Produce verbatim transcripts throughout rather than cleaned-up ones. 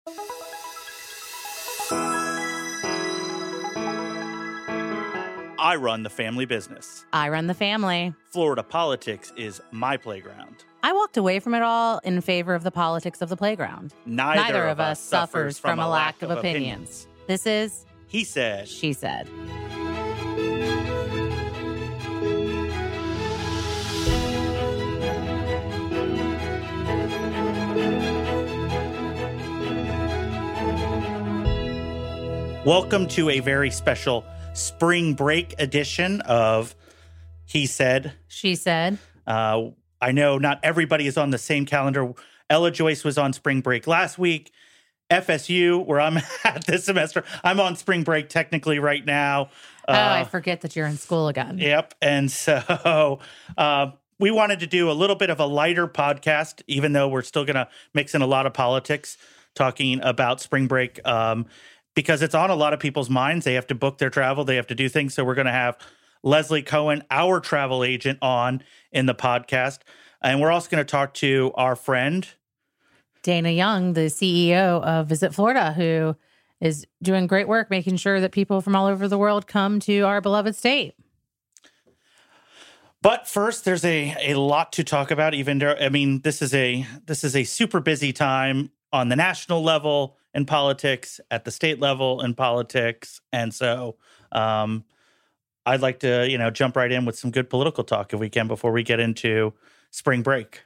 I run the family business. I run the family. Florida politics is my playground. I walked away from it all in favor of the politics of the playground. Neither, Neither of us suffers from, from a lack of opinions. opinions. This is He Said. She Said. Welcome to a very special spring break edition of He Said. She Said. Uh, I know not everybody is on the same calendar. Ella Joyce was on spring break last week. F S U, where I'm at this semester, I'm on spring break technically right now. Oh, uh, I forget that you're in school again. Yep. And so uh, we wanted to do a little bit of a lighter podcast, even though we're still going to mix in a lot of politics, talking about spring break. Um, because it's on a lot of people's minds. They have to book their travel. They have to do things. So we're going to have Leslie Cohen, our travel agent, on in the podcast. And we're also going to talk to our friend, Dana Young, the C E O of Visit Florida, who is doing great work making sure that people from all over the world come to our beloved state. But first, there's a, a lot to talk about. Even there, I mean, this is a this is a super busy time on the national level in politics, at the state level in politics. And so um, I'd like to, you know, jump right in with some good political talk if we can before we get into spring break.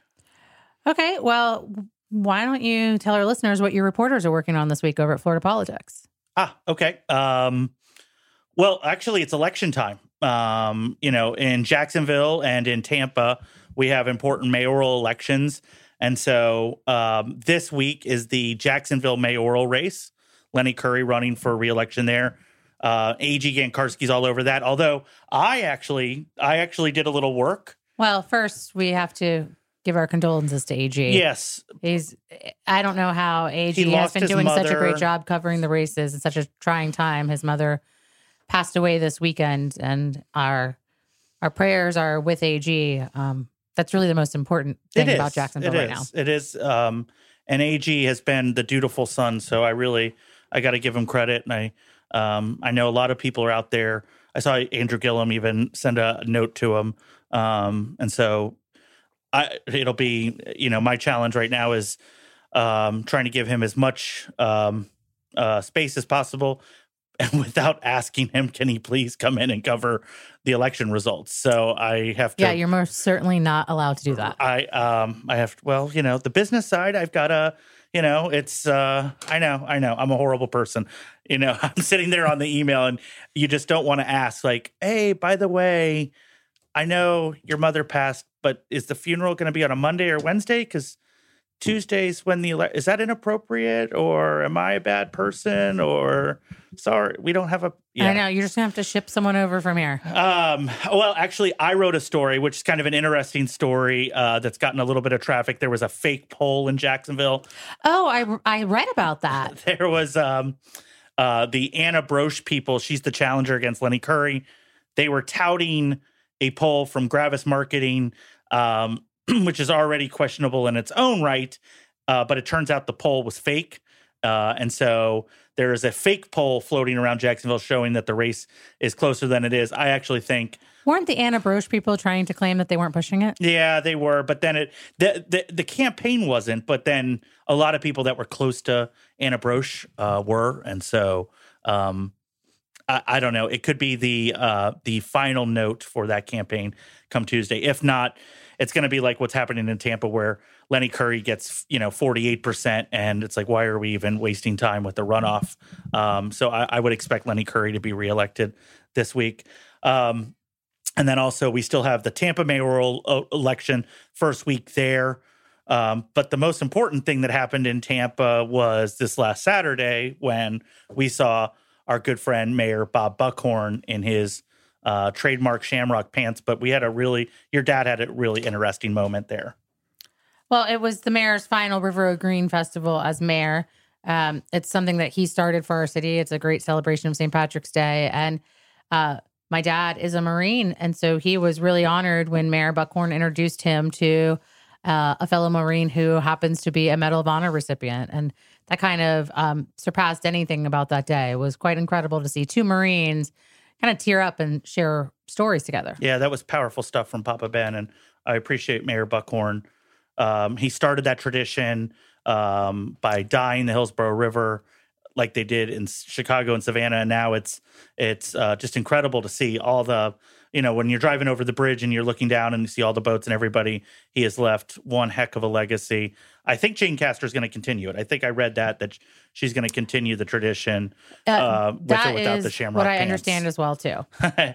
Okay, well, why don't you tell our listeners what your reporters are working on this week over at Florida Politics? Ah, okay. Um, well, actually, it's election time. Um, you know, in Jacksonville and in Tampa, we have important mayoral elections. And so um, this week is the Jacksonville mayoral race. Lenny Curry running for re-election there. Uh, A G Gankarski's all over that. Although I actually, I actually did a little work. Well, first we have to give our condolences to A G. Yes, he's. I don't know how A G He has lost been his doing such a mother. great job covering the races in such a trying time. His mother passed away this weekend, and our our prayers are with A G. Um, That's really the most important thing it is. about Jacksonville it right is. now. It is. Um, and A G has been the dutiful son, so I really, I got to give him credit. And I, um, I know a lot of people are out there. I saw Andrew Gillum even send a note to him, um, and so I, it'll be, you know, my challenge right now is um, trying to give him as much um, uh, space as possible. And without asking him, can he please come in and cover the election results? So I have to. Yeah, you're most certainly not allowed to do that. I um I have well, you know, the business side. I've got to, you know, it's. uh I know, I know, I'm a horrible person. You know, I'm sitting there on the email, and you just don't want to ask, like, hey, by the way, I know your mother passed, but is the funeral going to be on a Monday or Wednesday? Because Tuesday's when the ele- is that inappropriate, or am I a bad person, or sorry, we don't have a. Yeah. I know you're just gonna have to ship someone over from here. Um, well, actually, I wrote a story, which is kind of an interesting story uh, that's gotten a little bit of traffic. There was a fake poll in Jacksonville. Oh, I I read about that. There was um, uh, the Anna Broche people. She's the challenger against Lenny Curry. They were touting a poll from Gravis Marketing. Um, which is already questionable in its own right, uh, but it turns out the poll was fake. Uh, and so there is a fake poll floating around Jacksonville showing that the race is closer than it is. I actually think... Weren't the Anna Broche people trying to claim that they weren't pushing it? Yeah, they were, but then it the, the, the campaign wasn't, but then a lot of people that were close to Anna Broche uh, were, and so... Um, I, I don't know. It could be the uh, the final note for that campaign come Tuesday. If not, it's going to be like what's happening in Tampa, where Lenny Curry gets, you know, forty-eight percent, and it's like, why are we even wasting time with the runoff? Um, so I, I would expect Lenny Curry to be reelected this week. Um, and then also we still have the Tampa mayoral election first week there. Um, but the most important thing that happened in Tampa was this last Saturday when we saw our good friend Mayor Bob Buckhorn in his uh, trademark shamrock pants. But we had a really, your dad had a really interesting moment there. Well, it was the mayor's final River of Green Festival as mayor. Um, it's something that he started for our city. It's a great celebration of Saint Patrick's Day. And uh, my dad is a Marine. And so he was really honored when Mayor Buckhorn introduced him to uh, a fellow Marine who happens to be a Medal of Honor recipient. And that kind of um, surpassed anything about that day. It was quite incredible to see two Marines kind of tear up and share stories together. Yeah, that was powerful stuff from Papa Ben, and I appreciate Mayor Buckhorn. Um, he started that tradition um, by dyeing the Hillsborough River like they did in Chicago and Savannah, and now it's it's uh, just incredible to see all the, you know, when you're driving over the bridge and you're looking down and you see all the boats and everybody, he has left one heck of a legacy. I think Jane Castor is going to continue it. I think I read that, that she's going to continue the tradition uh, uh, with or without the Shamrock what I pants. understand as well, too.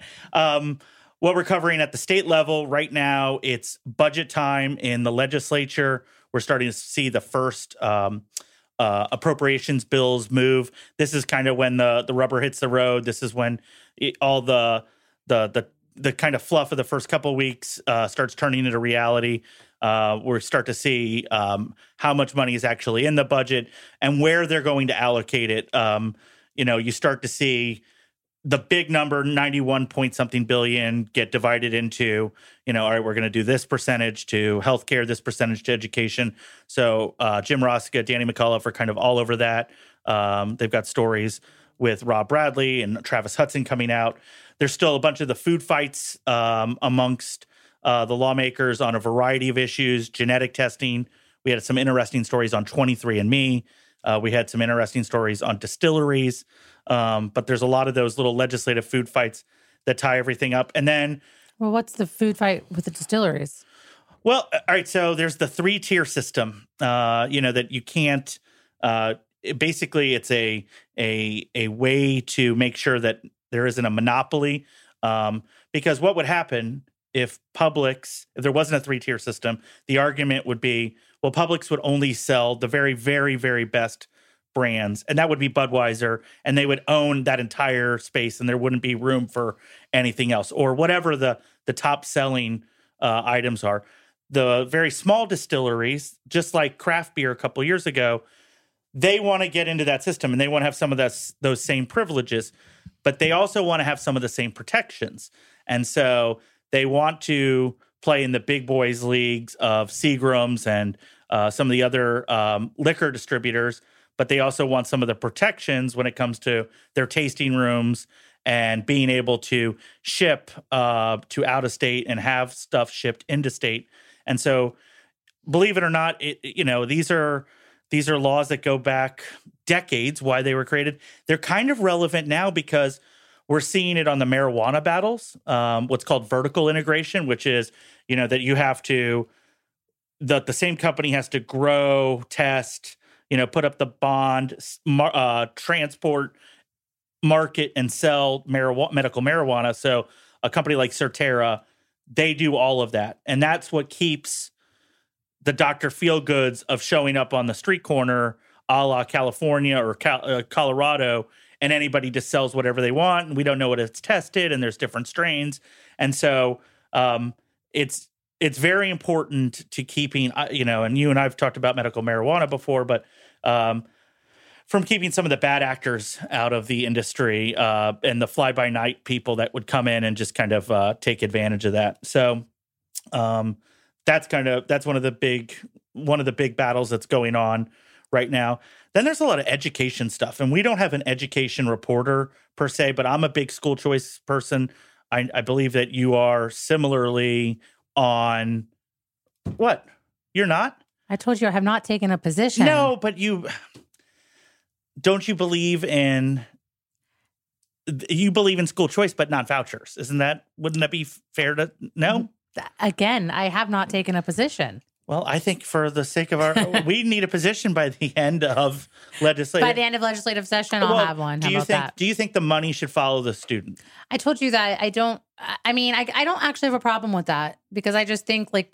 um, what we're covering at the state level right now, it's budget time in the legislature. We're starting to see the first um, uh, appropriations bills move. This is kind of when the, the rubber hits the road. This is when it, all the the the the kind of fluff of the first couple of weeks uh, starts turning into reality. Uh, we start to see um, how much money is actually in the budget and where they're going to allocate it. Um, you know, you start to see the big number, ninety-one point something billion, get divided into, you know, all right, we're going to do this percentage to healthcare, this percentage to education. So uh, Jim Rossica, Danny McAuliffe are kind of all over that. Um, they've got stories with Rob Bradley and Travis Hudson coming out. There's still a bunch of the food fights um, amongst uh, the lawmakers on a variety of issues, genetic testing. We had some interesting stories on twenty-three and me. Uh, we had some interesting stories on distilleries. Um, but there's a lot of those little legislative food fights that tie everything up. And then... Well, what's the food fight with the distilleries? Well, all right, so there's the three-tier system, uh, you know, that you can't... Uh, it, basically, it's a, a, a way to make sure that there isn't a monopoly. Um, because what would happen if Publix, if there wasn't a three-tier system, the argument would be, well, Publix would only sell the very, very, very best brands, and that would be Budweiser, and they would own that entire space, and there wouldn't be room for anything else, or whatever the the top selling uh, items are. The very small distilleries, just like craft beer a couple years ago, they want to get into that system, and they want to have some of those those same privileges, but they also want to have some of the same protections, and so they want to play in the big boys leagues of Seagram's and uh, some of the other um, liquor distributors. But they also want some of the protections when it comes to their tasting rooms and being able to ship uh, to out of state and have stuff shipped into state. And so, believe it or not, it, you know, these are these are laws that go back decades. Why they were created, they're kind of relevant now because we're seeing it on the marijuana battles. Um, what's called vertical integration, which is, you know, that you have to the the same company has to grow, test, you know, put up the bond, uh, transport, market, and sell marijuana, medical marijuana. So a company like Surterra, they do all of that. And that's what keeps the Doctor Feelgoods of showing up on the street corner, a la California or Cal- uh, Colorado, and anybody just sells whatever they want. And we don't know what it's tested, and there's different strains. And so um, it's it's very important to keeping, you know, and you and I've talked about medical marijuana before, but um, from keeping some of the bad actors out of the industry uh, and the fly-by-night people that would come in and just kind of uh, take advantage of that. So um, that's kind of, that's one of the big, one of the big battles that's going on right now. Then there's a lot of education stuff, and we don't have an education reporter per se, but I'm a big school choice person. I, I believe that you are similarly on what? You're not? I told you I have not taken a position. No, but you don't you believe in you believe in school choice, but not vouchers. Isn't that, wouldn't that be fair to no? Again, I have not taken a position. Well, I think for the sake of our, we need a position by the end of legislative. By the end of legislative session, I'll well, have one. How do you about think? that? Do you think the money should follow the student? I told you that I don't. I mean, I, I don't actually have a problem with that because I just think like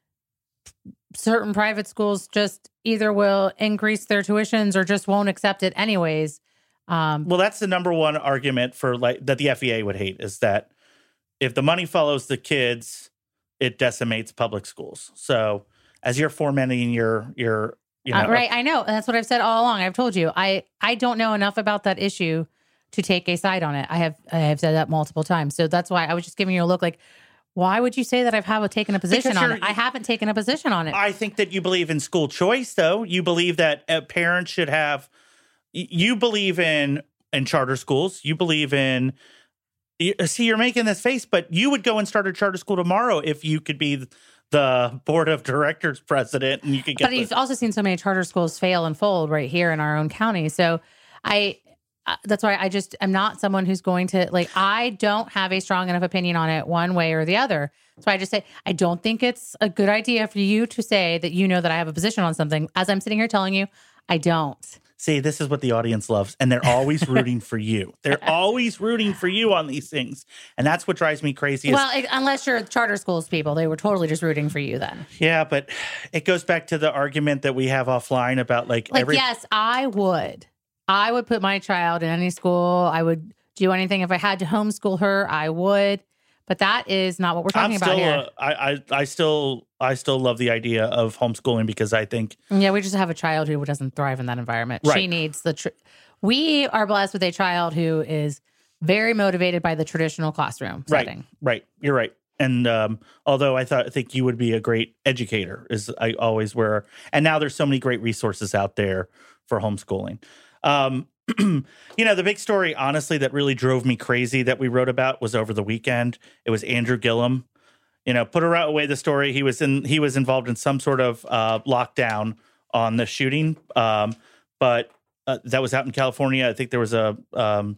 certain private schools just either will increase their tuitions or just won't accept it anyways. Um, well, that's the number one argument for like that the F E A would hate is that if the money follows the kids, it decimates public schools. So as you're fomenting your your you know, uh, right, I know, and that's what I've said all along. I've told you I I don't know enough about that issue to take a side on it. I have I have said that multiple times. So that's why I was just giving you a look like Why would you say that I've have taken a position Because on you're- it? I haven't taken a position on it. I think that you believe in school choice, though. You believe that uh, parents should have. y- You believe in in charter schools. You believe in. you- See, you're making this face, but you would go and start a charter school tomorrow if you could be the board of directors president, and you could get. But the- you've also seen so many charter schools fail and fold right here in our own county. So I, uh, that's why I just am not someone who's going to like, I don't have a strong enough opinion on it one way or the other. So I just say, I don't think it's a good idea for you to say that you know that I have a position on something. As I'm sitting here telling you, I don't. See, this is what the audience loves, and they're always rooting for you. They're always rooting for you on these things, and that's what drives me crazy. is- Well, it, unless you're charter schools people, they were totally just rooting for you then. yeah, but it goes back to the argument that we have offline about like, Like, every. yes, I would. I would put my child in any school. I would do anything. If I had to homeschool her, I would. But that is not what we're talking I'm about still, here. uh, I, I, I still, I still love the idea of homeschooling because I think Yeah, we just have a child who doesn't thrive in that environment. She Right. needs the. Tr- we are blessed with a child who is very motivated by the traditional classroom setting. Right, right. You're right. And um, although I thought, I think you would be a great educator, is I always were. And now there's so many great resources out there for homeschooling. Um, you know, the big story, honestly, that really drove me crazy that we wrote about was over the weekend. It was Andrew Gillum. You know, put away the story. He was in. He was involved in some sort of uh, lockdown on the shooting, um, but uh, that was out in California. I think there was a um,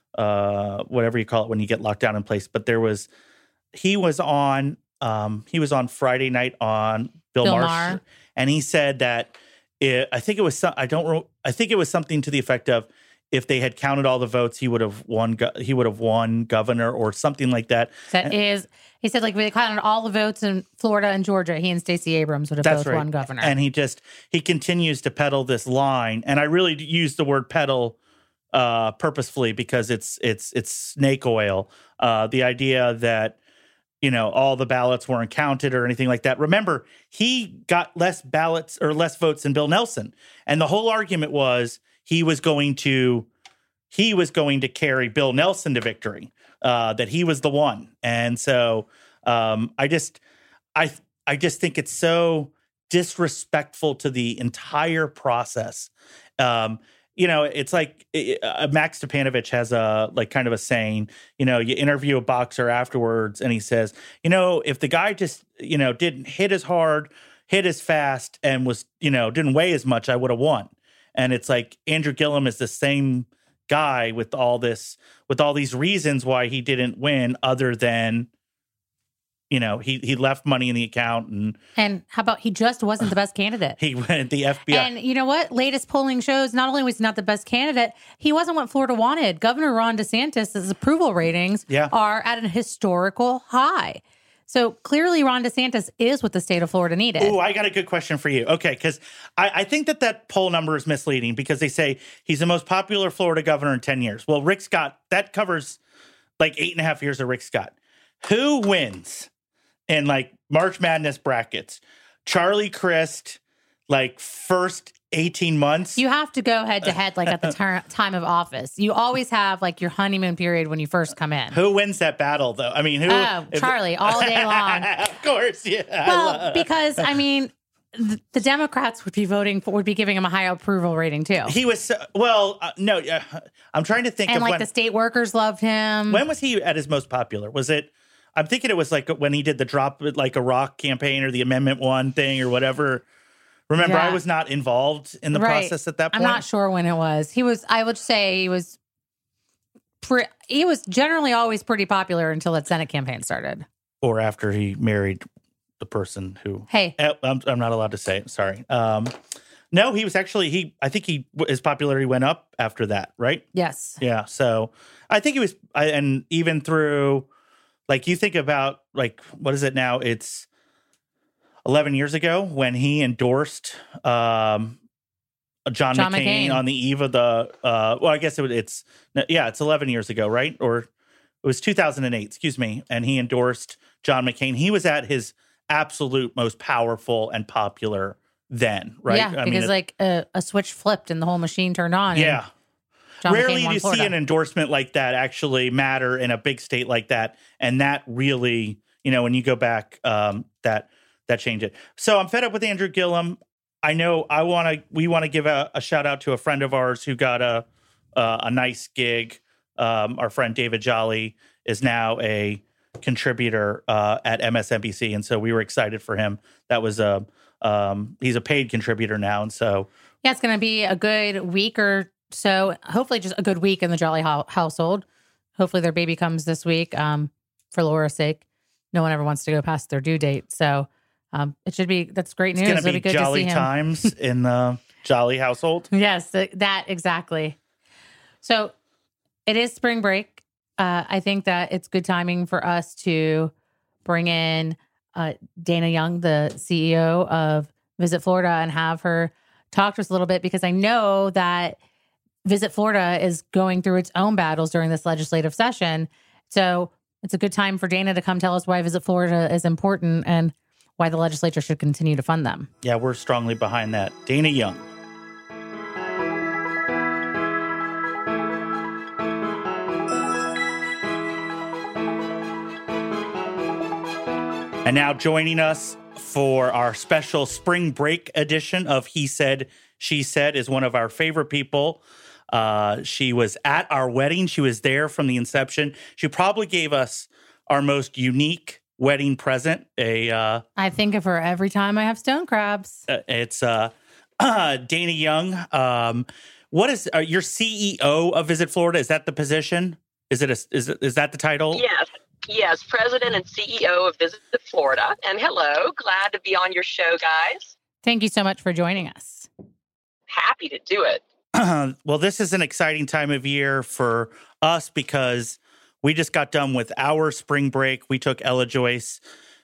uh, whatever you call it when you get locked down in place. But there was. He was on. Um, he was on Friday night on Bill, Bill Maher, Maher. and he said that it, I think it was. some- I don't. ro- I think it was something to the effect of, if they had counted all the votes, he would have won. go- He would have won governor or something like that. That is, he said, like, we counted all the votes in Florida and Georgia. He and Stacey Abrams would have That's both right. won governor. And he just he continues to peddle this line, and I really use the word peddle uh, purposefully because it's it's it's snake oil. Uh, the idea that you know all the ballots weren't counted or anything like that. Remember, he got less ballots or less votes than Bill Nelson, and the whole argument was he was going to he was going to carry Bill Nelson to victory. Uh, that he was the one, and so um, I just I I just think it's so disrespectful to the entire process. Um, you know, it's like uh, Max Stepanovich has a like kind of a saying. You know, you interview a boxer afterwards, and he says, you know, if the guy just you know didn't hit as hard, hit as fast, and was you know didn't weigh as much, I would have won. And it's like Andrew Gillum is the same guy with all this with all these reasons why he didn't win, other than you know he he left money in the account and and how about he just wasn't the best candidate? he went the F B I. And you know what? Latest polling shows not only was he not the best candidate, he wasn't what Florida wanted. Governor Ron DeSantis' approval ratings Yeah. are at an historical high. So clearly Ron DeSantis is what the state of Florida needed. Oh, I got a good question for you. Okay, because I, I think that that poll number is misleading because they say he's the most popular Florida governor in ten years. Well, Rick Scott, that covers like eight and a half years of Rick Scott. Who wins in like March Madness brackets? Charlie Crist, like first eighteen months. You have to go head to head like at the ter- time of office. You always have like your honeymoon period when you first come in. Who wins that battle, though? I mean, who? Oh, if- Charlie, all day long. Of course, yeah. I Well, love- because I mean, th- the Democrats would be voting for, would be giving him a high approval rating too, he was so, well. Uh, no, uh, I'm trying to think and of like when. the state workers loved him. When was he at his most popular? Was it? I'm thinking it was like when he did the drop it like a rock campaign or the Amendment One thing or whatever. Remember, Yeah. I was not involved in the Right. process at that I'm point. not sure when it was. He was. I would say he was. Pre- he was generally always pretty popular until that Senate campaign started. Or after he married the person who. Hey, Eh, I'm, I'm not allowed to say it. Sorry. Um, no, he was actually he. I think he his popularity went up after that, right? yes, Yeah. So I think he was, I, and even through, like you think about like what is it now? It's eleven years ago when he endorsed um, John, John McCain, McCain. on the eve of the. Uh, well, I guess it would, it's yeah, it's eleven years ago, right? Or it was two thousand eight. Excuse me, and he endorsed John McCain. He was at his absolute most powerful and popular then, right? yeah, I because mean, it- like a, a switch flipped and the whole machine turned on. and yeah. John Rarely McCain do won you Florida. see an endorsement like that actually matter in a big state like that, and that really you know, when you go back, um, that that changed it. So I'm fed up with Andrew Gillum. I know I want to. We want to give a, a shout out to a friend of ours who got a uh, a nice gig. Um, our friend David Jolly is now a contributor uh, at M S N B C, and so we were excited for him. That was a um, he's a paid contributor now, and so yeah, it's going to be a good week or so. Hopefully, just a good week in the Jolly ho- household. Hopefully, their baby comes this week. Um, for Laura's sake, no one ever wants to go past their due date, so um, it should be. That's great news. It's going to be good jolly to see him. times in the Jolly household. Yes, th- that exactly. So it is spring break. Uh, I think that it's good timing for us to bring in uh, Dana Young, the C E O of Visit Florida, and have her talk to us a little bit, because I know that Visit Florida is going through its own battles during this legislative session. So it's a good time for Dana to come tell us why Visit Florida is important and why the legislature should continue to fund them. Yeah, we're strongly behind that. Dana Young. And now joining us for our special spring break edition of He Said, She Said is one of our favorite people. Uh, she was at our wedding. She was there from the inception. She probably gave us our most unique wedding present. A uh, I think of her every time I have stone crabs. uh, it's uh, uh, Dana Young. Um, what is uh, your C E O of Visit Florida? Is that the position? Is it a, is it, is that the title? Yes. Yes, President and C E O of Visit Florida. And hello, glad to be on your show, guys. Thank you so much for joining us. Happy to do it. Well, this is an exciting time of year for us because we just got done with our spring break. We took Ella Joyce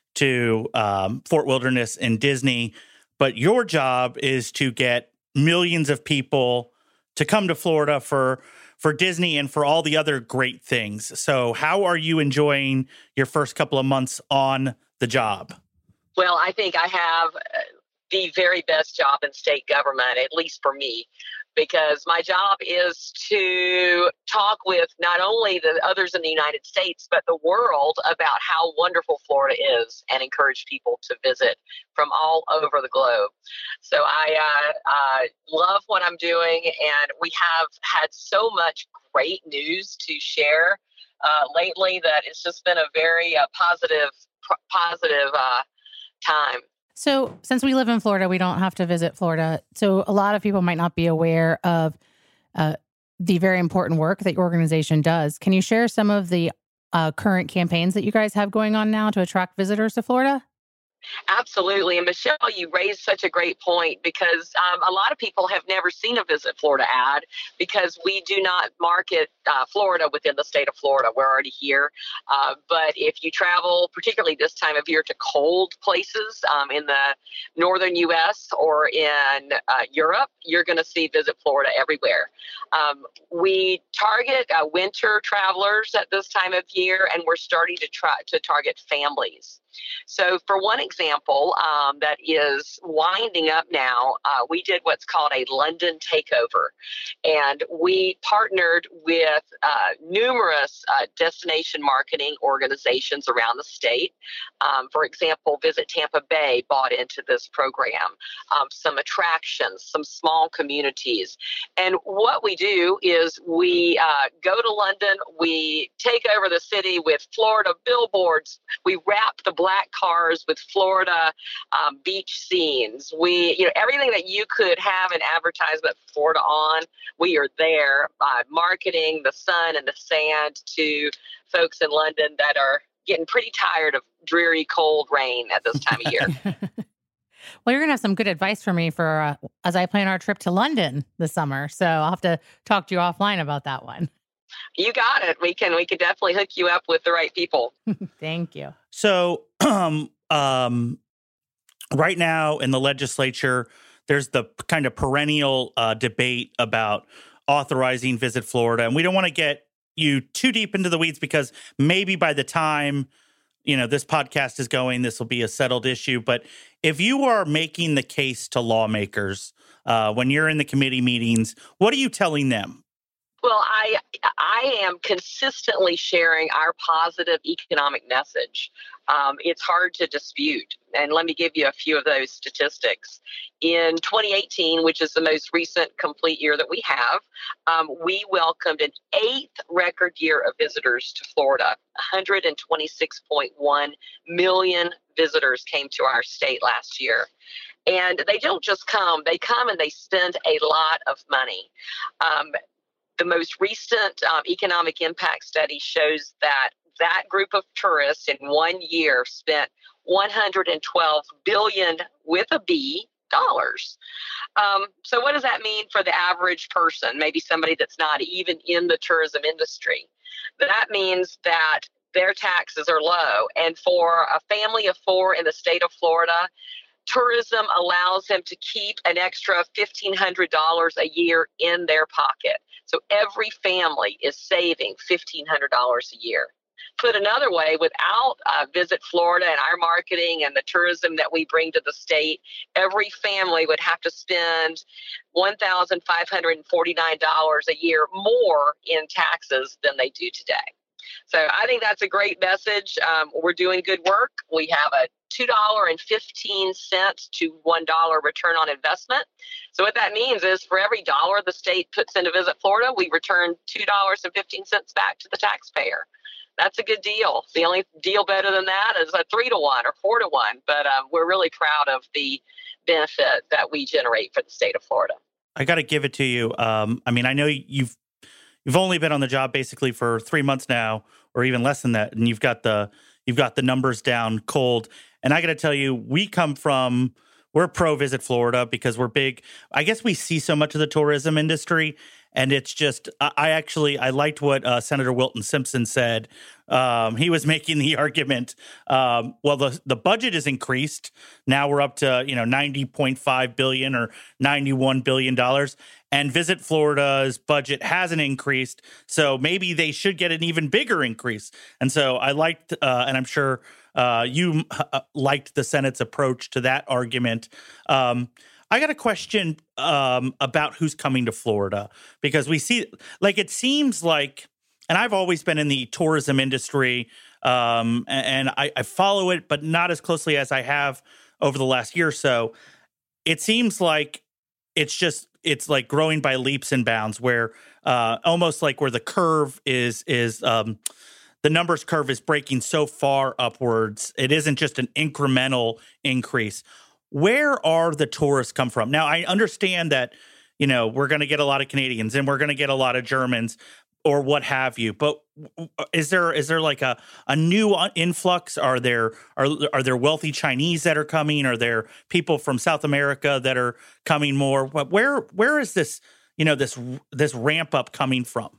to um, Fort Wilderness and Disney. But your job is to get millions of people to come to Florida for for Disney and for all the other great things. So how are you enjoying your first couple of months on the job? Well, I think I have the very best job in state government, at least for me, because my job is to talk with not only the others in the United States, but the world about how wonderful Florida is and encourage people to visit from all over the globe. So I uh, uh, love what I'm doing, and we have had so much great news to share uh, lately that it's just been a very uh, positive, p- positive uh, time. So since we live in Florida, we don't have to visit Florida. So a lot of people might not be aware of uh, the very important work that your organization does. Can you share some of the uh, current campaigns that you guys have going on now to attract visitors to Florida? Absolutely. And Michelle, you raised such a great point because um, a lot of people have never seen a Visit Florida ad because we do not market uh, Florida within the state of Florida. We're already here. Uh, but if you travel, particularly this time of year, to cold places um, in the northern U S or in uh, Europe, you're going to see Visit Florida everywhere. Um, we target uh, winter travelers at this time of year, and we're starting to try to target families. So for one example um, that is winding up now, uh, we did what's called a London takeover. And we partnered with uh, numerous uh, destination marketing organizations around the state. Um, for example, Visit Tampa Bay bought into this program, um, some attractions, some small communities. And what we do is we uh, go to London, we take over the city with Florida billboards, we wrap the black cars with Florida um, beach scenes. We, you know, everything that you could have an advertisement for Florida on, we are there uh, marketing the sun and the sand to folks in London that are getting pretty tired of dreary, cold rain at this time of year. Well, you're going to have some good advice for me for uh, as I plan our trip to London this summer. So I'll have to talk to you offline about that one. You got it. We can we can definitely hook you up with the right people. Thank you. So um, um, right now in the legislature, there's the kind of perennial uh, debate about authorizing Visit Florida. And we don't want to get you too deep into the weeds because maybe by the time, you know, this podcast is going, this will be a settled issue. But if you are making the case to lawmakers uh, when you're in the committee meetings, what are you telling them? Well, I I am consistently sharing our positive economic message. Um, it's hard to dispute. And let me give you a few of those statistics. In twenty eighteen, which is the most recent complete year that we have, um, we welcomed an eighth record year of visitors to Florida. one hundred twenty-six point one million visitors came to our state last year. And they don't just come, they come and they spend a lot of money. Um, The most recent um, economic impact study shows that that group of tourists in one year spent one hundred twelve billion dollars with a B dollars. Um, so what does that mean for the average person, maybe somebody that's not even in the tourism industry? That means that their taxes are low. And for a family of four in the state of Florida, tourism allows them to keep an extra fifteen hundred dollars a year in their pocket. So every family is saving fifteen hundred dollars a year. Put another way, without uh, Visit Florida and our marketing and the tourism that we bring to the state, every family would have to spend one thousand five hundred forty-nine dollars a year more in taxes than they do today. So I think that's a great message. Um, we're doing good work. We have a two dollars and fifteen cents to one dollar return on investment. So what that means is for every dollar the state puts into Visit Florida, we return two dollars and fifteen cents back to the taxpayer. That's a good deal. The only deal better than that is a three to one or four to one. But um, we're really proud of the benefit that we generate for the state of Florida. I got to give it to you. Um, I mean, I know you've you've only been on the job basically for three months now, or even less than that, and you've got the you've got the numbers down cold. And I got to tell you, we come from we're pro Visit Florida because we're big. I guess we see so much of the tourism industry. And it's just, I actually, I liked what uh, Senator Wilton Simpson said. Um, he was making the argument, um, well, the the budget is increased. Now we're up to, you know, ninety point five billion dollars or ninety-one billion dollars. And Visit Florida's budget hasn't increased. So maybe they should get an even bigger increase. And so I liked, uh, and I'm sure uh, you uh, liked the Senate's approach to that argument. Um I got a question um, about who's coming to Florida, because we see, like, it seems like, and I've always been in the tourism industry, um, and I, I follow it, but not as closely as I have over the last year or so. It seems like it's just, it's like growing by leaps and bounds, where uh, almost like where the curve is, is um, the numbers curve is breaking so far upwards. It isn't just an incremental increase. Where are the tourists come from? Now, I understand that, you know, we're going to get a lot of Canadians and we're going to get a lot of Germans or what have you. But is there is there like a, a new influx? Are there are are there wealthy Chinese that are coming? Are there people from South America that are coming more? Where where is this, you know, this this ramp up coming from?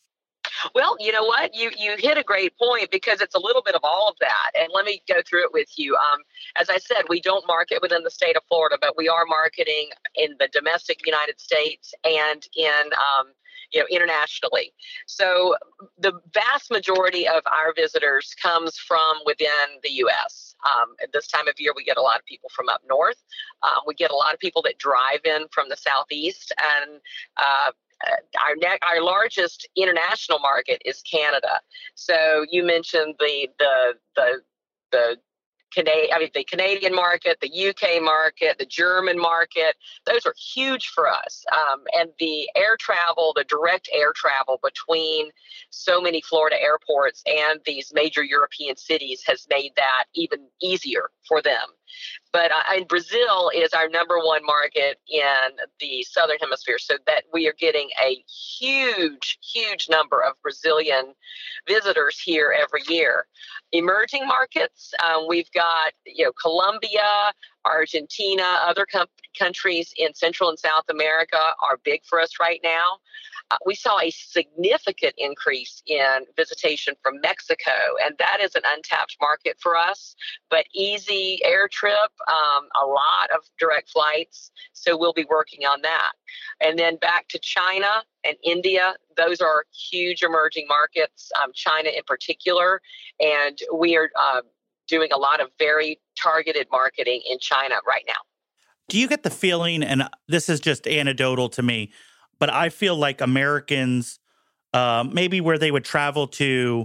Well, you know what? You you hit a great point, because it's a little bit of all of that. And let me go through it with you. Um, as I said, we don't market within the state of Florida, but we are marketing in the domestic United States and in um, you know, internationally. So the vast majority of our visitors comes from within the U S. Um, at this time of year, we get a lot of people from up north. Um, we get a lot of people that drive in from the southeast, and uh, Our ne- our largest international market is Canada. So you mentioned the the the the Canadian, I mean the Canadian market, the U K market, the German market. Those are huge for us. Um, and the air travel, the direct air travel between so many Florida airports and these major European cities has made that even easier for them. But uh, and Brazil is our number one market in the Southern Hemisphere, so that we are getting a huge, huge number of Brazilian visitors here every year. Emerging markets, um, we've got you know Colombia, Argentina, other com- countries in Central and South America are big for us right now. Uh, we saw a significant increase in visitation from Mexico, and that is an untapped market for us, but easy air trip, um, a lot of direct flights, so we'll be working on that. And then back to China and India, those are huge emerging markets, um, China in particular, and we are uh, doing a lot of very targeted marketing in China right now. Do you get the feeling, and this is just anecdotal to me, but I feel like Americans um, maybe where they would travel to,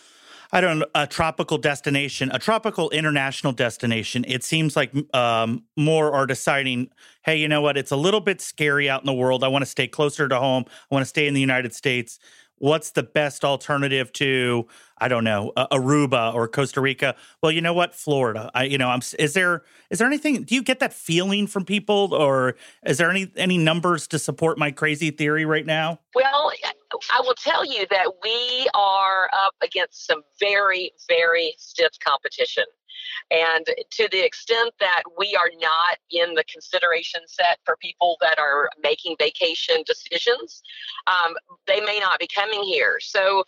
I don't know, a tropical destination, a tropical international destination. It seems like um, more are deciding, hey, you know what? It's a little bit scary out in the world. I want to stay closer to home. I want to stay in the United States. What's the best alternative to, I don't know, uh, Aruba or Costa Rica? Well, you know what? Florida. I, you know, I'm. Is there is there anything? Do you get that feeling from people, or is there any any numbers to support my crazy theory right now? Well, I will tell you that we are up against some very, very stiff competition. And to the extent that we are not in the consideration set for people that are making vacation decisions, um, they may not be coming here. So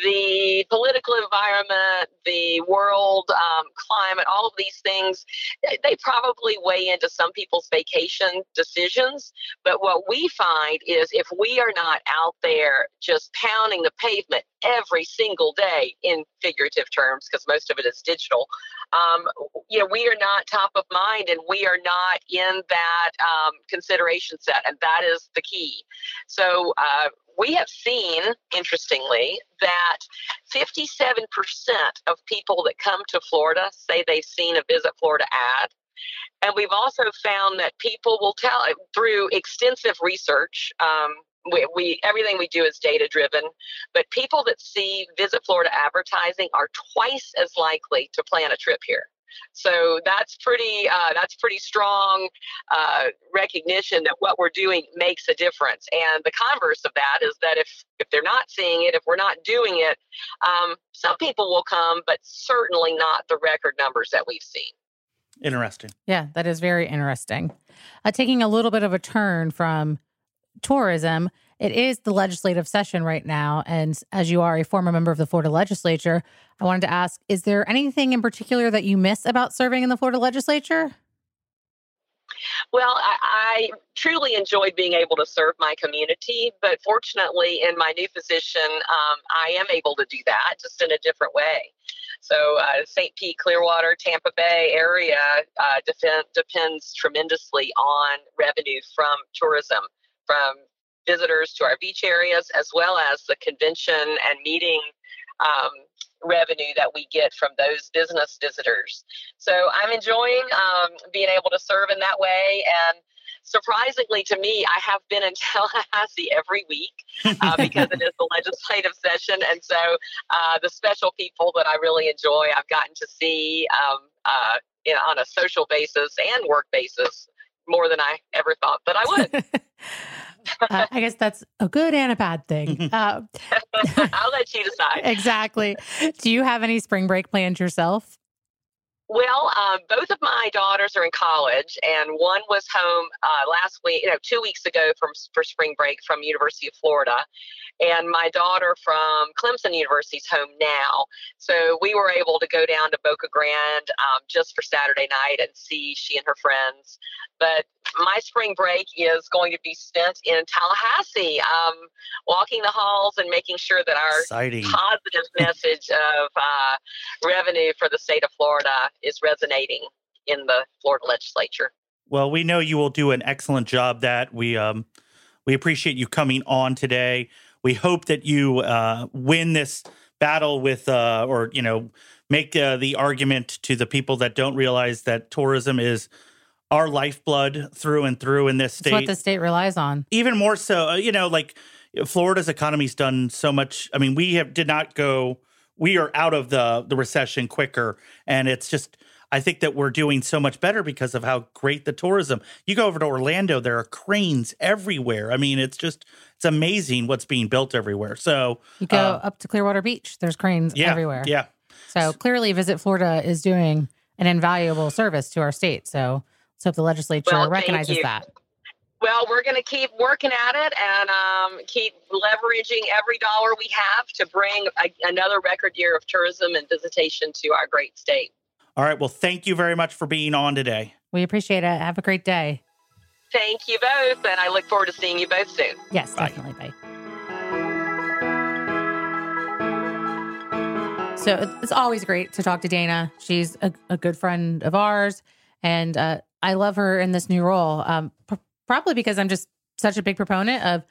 the political environment, the world um, climate, all of these things, they probably weigh into some people's vacation decisions. But what we find is if we are not out there just pounding the pavement every single day in figurative terms, because most of it is digital, um, you know, we are not top of mind and we are not in that um, consideration set. And that is the key. So uh, we have seen, interestingly, that fifty-seven percent of people that come to Florida say they've seen a Visit Florida ad. And we've also found that people will tell through extensive research, um, We, we everything we do is data driven, but people that see Visit Florida advertising are twice as likely to plan a trip here. So that's pretty uh, that's pretty strong uh, recognition that what we're doing makes a difference. And the converse of that is that if if they're not seeing it, if we're not doing it, um, some people will come, but certainly not the record numbers that we've seen. Interesting. Yeah, that is very interesting. Uh, taking a little bit of a turn from tourism, it is the legislative session right now. And as you are a former member of the Florida legislature, I wanted to ask, is there anything in particular that you miss about serving in the Florida legislature? Well, I, I truly enjoyed being able to serve my community, but fortunately in my new position, um, I am able to do that just in a different way. So uh, Saint Pete, Clearwater, Tampa Bay area uh, defend, depends tremendously on revenue from tourism, from visitors to our beach areas, as well as the convention and meeting um, revenue that we get from those business visitors. So I'm enjoying um, being able to serve in that way. And surprisingly to me, I have been in Tallahassee every week uh, because it is the legislative session. And so uh, the special people that I really enjoy, I've gotten to see um, uh, you know, on a social basis and work basis more than I ever thought that I would. uh, I guess that's a good and a bad thing. Uh, I'll let you decide. Exactly. Do you have any spring break plans yourself? Well, um, both of my daughters are in college, and one was home uh, last week, you know, two weeks ago from for spring break from University of Florida, and my daughter from Clemson University is home now. So we were able to go down to Boca Grande um, just for Saturday night and see she and her friends. But my spring break is going to be spent in Tallahassee, um, walking the halls and making sure that our Exciting. positive message of uh, revenue for the state of Florida is resonating in the Florida legislature. Well, we know you will do an excellent job. That we um, we appreciate you coming on today. We hope that you uh, win this battle with, uh, or you know, make uh, the argument to the people that don't realize that tourism is our lifeblood through and through in this state. It's what the state relies on. Even more so, uh, you know, like Florida's economy's done so much. I mean, we have did not go. We are out of the the recession quicker, and it's just. I think that we're doing so much better because of how great the tourism. You go over to Orlando, there are cranes everywhere. I mean, it's just it's amazing what's being built everywhere. So you go uh, up to Clearwater Beach, there's cranes yeah, everywhere. Yeah. So clearly, Visit Florida is doing an invaluable service to our state. So let's hope the legislature well, recognizes that. Well, we're going to keep working at it and um, keep leveraging every dollar we have to bring a, another record year of tourism and visitation to our great state. All right. Well, thank you very much for being on today. We appreciate it. Have a great day. Thank you both. And I look forward to seeing you both soon. Yes, Bye. definitely. Bye. So it's always great to talk to Dana. She's a, a good friend of ours. And uh, I love her in this new role. Um, pr- probably because I'm just such a big proponent of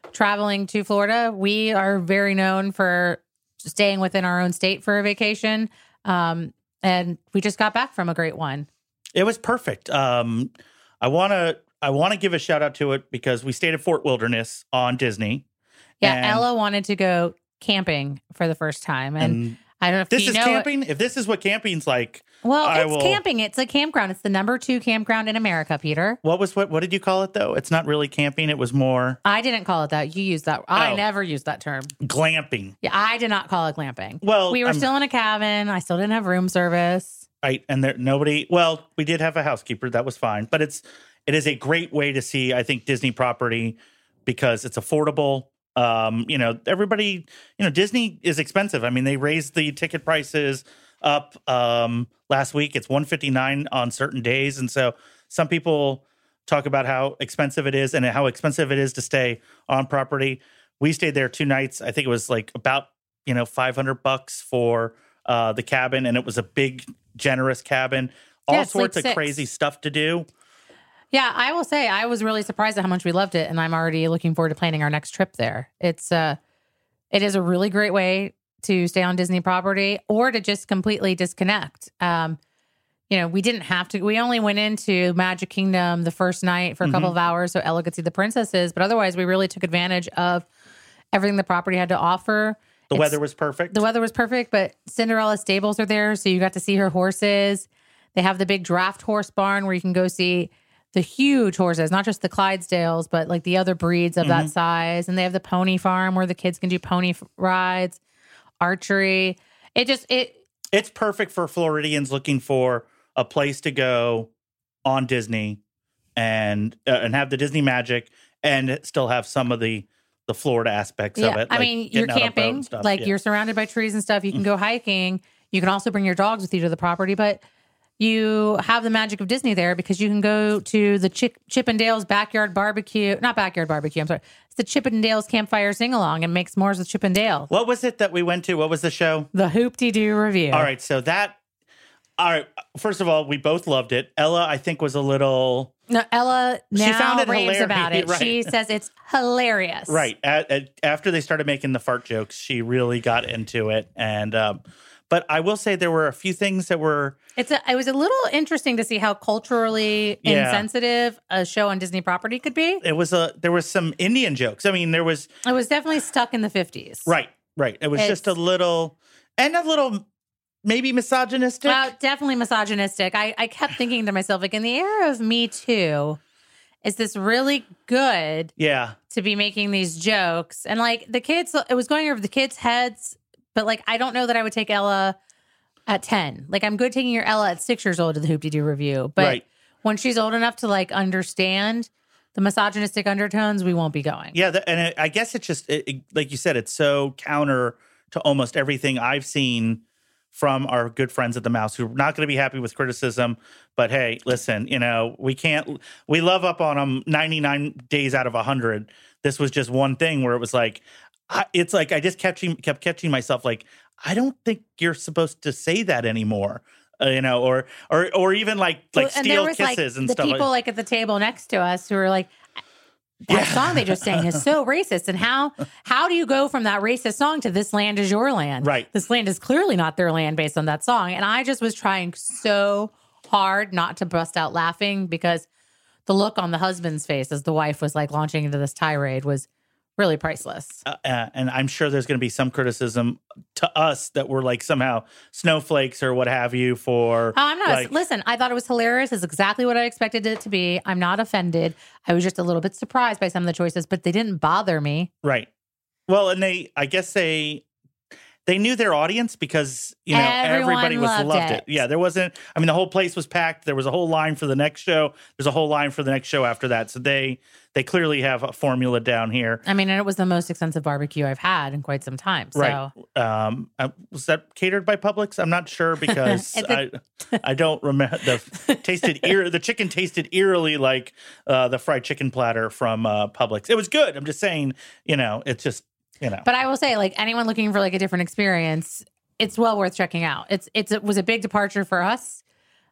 traveling to Florida. We are very known for staying within our own state for a vacation. Um, and we just got back from a great one. It was perfect. Um, I want to I want to give a shout out to it because we stayed at Fort Wilderness on Disney. Yeah, and, Ella wanted to go camping for the first time. And, and I don't know if this you is know camping. If this is what camping's like, Well, I it's will, camping. It's a campground. It's the number two campground in America, Peter. What was what? What did you call it though? It's not really camping. It was more. I didn't call it that. You used that. I Oh. never used that term. Glamping. Yeah, I did not call it glamping. Well, we were I'm- still in a cabin. I still didn't have room service. Right, and there nobody. Well, we did have a housekeeper. That was fine, but it's it is a great way to see. I think Disney property because it's affordable. Um, you know, everybody. You know, Disney is expensive. I mean, they raised the ticket prices up um, last week. It's one fifty nine on certain days, and so some people talk about how expensive it is and how expensive it is to stay on property. We stayed there two nights. I think it was like about you know five hundred bucks for uh, the cabin, and it was a big, generous cabin. All Yeah, it's like sorts of six. crazy stuff to do. Yeah, I will say I was really surprised at how much we loved it, and I'm already looking forward to planning our next trip there. It's uh, it is a really great way to stay on Disney property or to just completely disconnect. Um, you know, we didn't have to. We only went into Magic Kingdom the first night for a couple Mhm. of hours so Ella could see the princesses, but otherwise we really took advantage of everything the property had to offer. The It's- weather was perfect. The weather was perfect, but Cinderella stables are there, so you got to see her horses. They have the big draft horse barn where you can go see the huge horses, not just the Clydesdales, but like the other breeds of that size. And they have the pony farm where the kids can do pony f- rides, archery. It just it It's perfect for Floridians looking for a place to go on Disney and uh, and have the Disney magic and still have some of the the Florida aspects yeah. of it. I like mean, you're getting out on a boat camping, and stuff. like Yeah. you're surrounded by trees and stuff. You can go hiking. You can also bring your dogs with you to the property, but you have the magic of Disney there because you can go to the Chip, Chip and Dale's backyard barbecue, not backyard barbecue. I'm sorry. It's the Chip and Dale's campfire sing along and make s'mores with Chip and Dale. What was it that we went to? What was the show? The Hoop-Dee-Doo Review. All right, so that. All right, first of all, we both loved it. Ella, I think, was a little No, Ella now She found it raves hilarious, about it. right. She says it's hilarious. right at, at, after they started making the fart jokes. She really got into it, and um, but I will say there were a few things that were. It's a, it was a little interesting to see how culturally Yeah. insensitive a show on Disney property could be. It was a there was some Indian jokes. I mean, there was It was definitely stuck in the fifties. right, right. It was just a It's- little and a little maybe misogynistic. Well, definitely misogynistic. I, I kept thinking to myself, like, in the era of Me Too, is this really good yeah, to be making these jokes? And like the kids, it was going over the kids' heads, but like, I don't know that I would take Ella at ten. Like, I'm good taking your Ella at six years old to the Hoop-Dee-Doo Review. But Right. when she's old enough to like understand the misogynistic undertones, we won't be going. yeah. The, and it, I guess it's just it, it- like you said, it's so counter to almost everything I've seen from our good friends at the Mouse who are not going to be happy with criticism. But hey, listen, you know, we can't, we love up on them ninety-nine days out of one hundred. This was just one thing where it was like, I, it's like I just kept, kept catching myself like, I don't think you're supposed to say that anymore. Uh, you know, or or or even like like Well, and steal there was, kisses like, and the stuff. people like, like at the table next to us who were like, that Yeah. song they just sang is so racist. And how how do you go from that racist song to this land is your land? Right. This land is clearly not their land based on that song. And I just was trying so hard not to bust out laughing because the look on the husband's face as the wife was like launching into this tirade was really priceless. uh, uh, and I'm sure there's going to be some criticism to us that we're like somehow snowflakes or what have you for. Oh, I'm not. like, Listen, I thought it was hilarious. It's exactly what I expected it to be. I'm not offended. I was just a little bit surprised by some of the choices, but they didn't bother me. right. Well, and they, I guess they, they knew their audience because you know Everyone everybody was loved loved it. it. Yeah, there wasn't. I mean, the whole place was packed. There was a whole line for the next show. There's a whole line for the next show after that. So they they clearly have a formula down here. I mean, and it was the most expensive barbecue I've had in quite some time. So. Right. Um, uh, was that catered by Publix? I'm not sure because At I I don't remember. The tasted ear. The chicken tasted eerily like uh, the fried chicken platter from uh, Publix. It was good. I'm just saying. You know, it's just you know. But I will say, like anyone looking for like a different experience, it's well worth checking out. It's it's it was a big departure for us.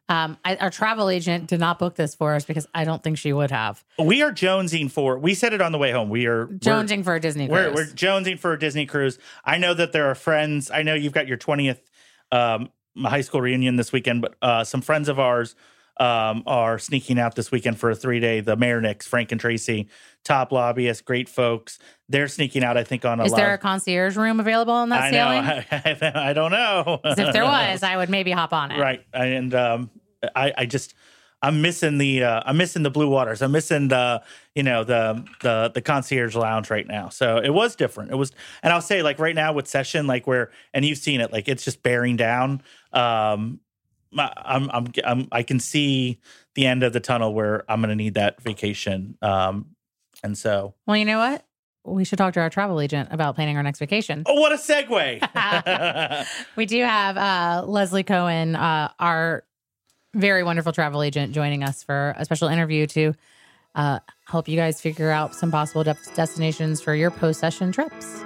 Um, I, our travel agent did not book this for us because I don't think she would have. We are jonesing for, we said it on the way home. We are jonesing for a Disney cruise. We're, we're jonesing for a Disney cruise. I know that there are friends. I know you've got your twentieth um, high school reunion this weekend, but uh, some friends of ours um, are sneaking out this weekend for a three day. The Marinix, Frank and Tracy, top lobbyists, great folks. They're sneaking out, I think, on a Is lot. there a concierge room available on that I sailing? know. I, I don't know. If there was, I would maybe hop on it. Right. And um, I, I just, I'm missing the, uh, I'm missing the blue waters. I'm missing the, you know, the, the, the concierge lounge right now. So it was different. It was, and I'll say like right now with Session, like where, and you've seen it, like it's just bearing down. Um, I'm, I'm, I'm, I can see the end of the tunnel where I'm going to need that vacation. Um, and so, well, you know what? We should talk to our travel agent about planning our next vacation. Oh, what a segue. We do have uh, Leslie Cohen, uh, our very wonderful travel agent, joining us for a special interview to uh, help you guys figure out some possible de- destinations for your post-session trips.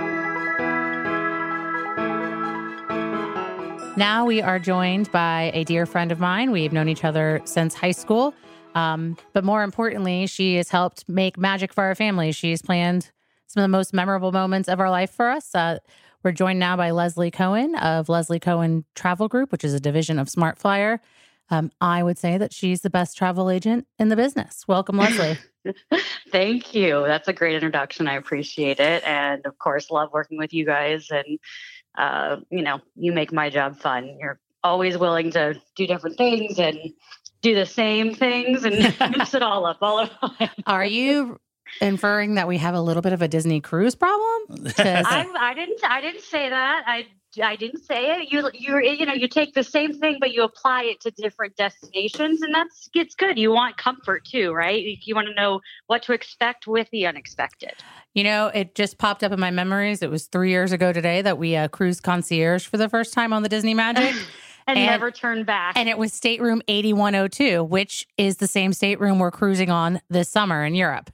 Now we are joined by a dear friend of mine. We've known each other since high school. Um, but more importantly, she has helped make magic for our family. She's planned some of the most memorable moments of our life for us. Uh, we're joined now by Leslie Cohen of Leslie Cohen Travel Group, which is a division of Smart Flyer. Um, I would say that she's the best travel agent in the business. Welcome, Leslie. Thank you. That's a great introduction. I appreciate it. And of course, love working with you guys. And, uh, you know, you make my job fun. You're always willing to do different things and do the same things and mix it all up all the time. Are you inferring that we have a little bit of a Disney cruise problem? I, I didn't. I didn't say that. I. I didn't say it. You. You. You know. You take the same thing, but you apply it to different destinations, and that's it's good. You want comfort too, right? You, you want to know what to expect with the unexpected. You know, it just popped up in my memories. It was three years ago today that we uh, cruised concierge for the first time on the Disney Magic. And, and never turn back. And it was stateroom eighty-one oh two, which is the same stateroom we're cruising on this summer in Europe.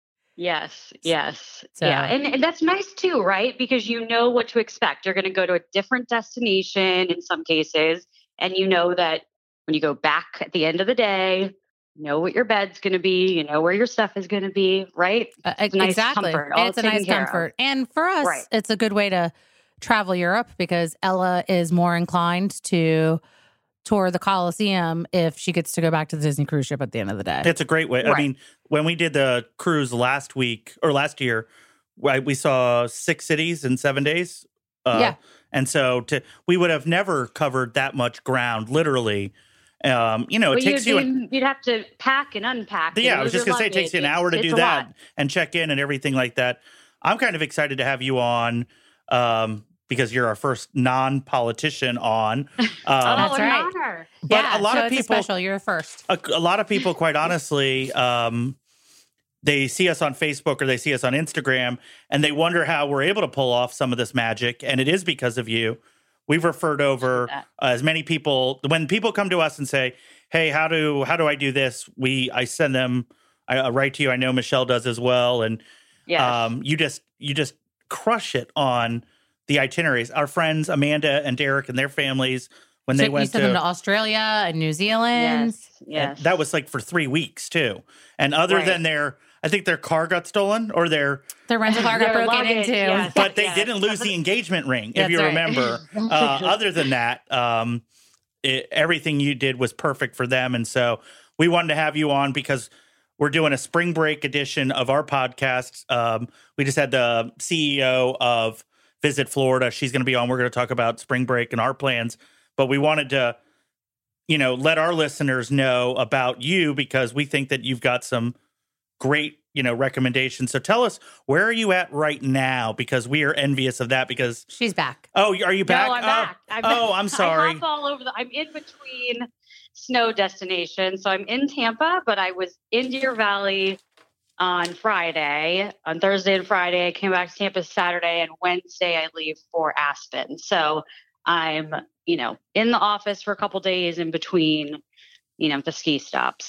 Yes, yes. So, yeah. And, and that's nice too, right? Because you know what to expect. You're going to go to a different destination in some cases. And you know that when you go back at the end of the day, you know what your bed's going to be, you know where your stuff is going to be, right? Uh, it's a nice exactly. comfort. And it's a nice comfort. And for us, right. It's a good way to travel Europe because Ella is more inclined to tour the Colosseum if she gets to go back to the Disney cruise ship at the end of the day. It's a great way. Right. I mean, when we did the cruise last week or last year, we saw six cities in seven days. Uh, yeah. And so to, we would have never covered that much ground, literally. Um, you know, it well, takes you'd, you... You'd, you'd have to pack and unpack. Yeah, and I was just going to say, it takes you an hour to do that and check in and everything like that. I'm kind of excited to have you on um, because you're our first non-politician on. Um, oh, that's an right. honor. But yeah, a lot so of it's people... a special. You're first. A, a lot of people, quite honestly... Um, they see us on Facebook or they see us on Instagram and they wonder how we're able to pull off some of this magic. And it is because of you. We've referred over uh, as many people. When people come to us and say, hey, how do how do I do this? We I send them, I, I write to you. I know Michelle does as well. And yes. um, you just you just crush it on the itineraries. Our friends, Amanda and Derek and their families, when so they went you sent to, them to Australia and New Zealand. Yes, yes. that was like for three weeks too. And other Right. than their, I think their car got stolen or their Their rental car got Their broken luggage, into. yes. but they Yes. didn't lose the engagement ring, if That's you right. remember. Uh, other than that, um, it, everything you did was perfect for them. And so we wanted to have you on because we're doing a spring break edition of our podcast. Um, we just had the C E O of Visit Florida. She's going to be on. We're going to talk about spring break and our plans. But we wanted to, you know, let our listeners know about you because we think that you've got some great, you know, recommendations. So tell us, where are you at right now? Because we are envious of that because... She's back. Oh, are you back? No, I'm oh, back. I'm oh, back. I'm sorry. I hop all over the, I'm in between snow destinations. So I'm in Tampa, but I was in Deer Valley on Friday. On Thursday and Friday, I came back to Tampa Saturday, and Wednesday I leave for Aspen. So I'm, you know, in the office for a couple days in between, you know, the ski stops.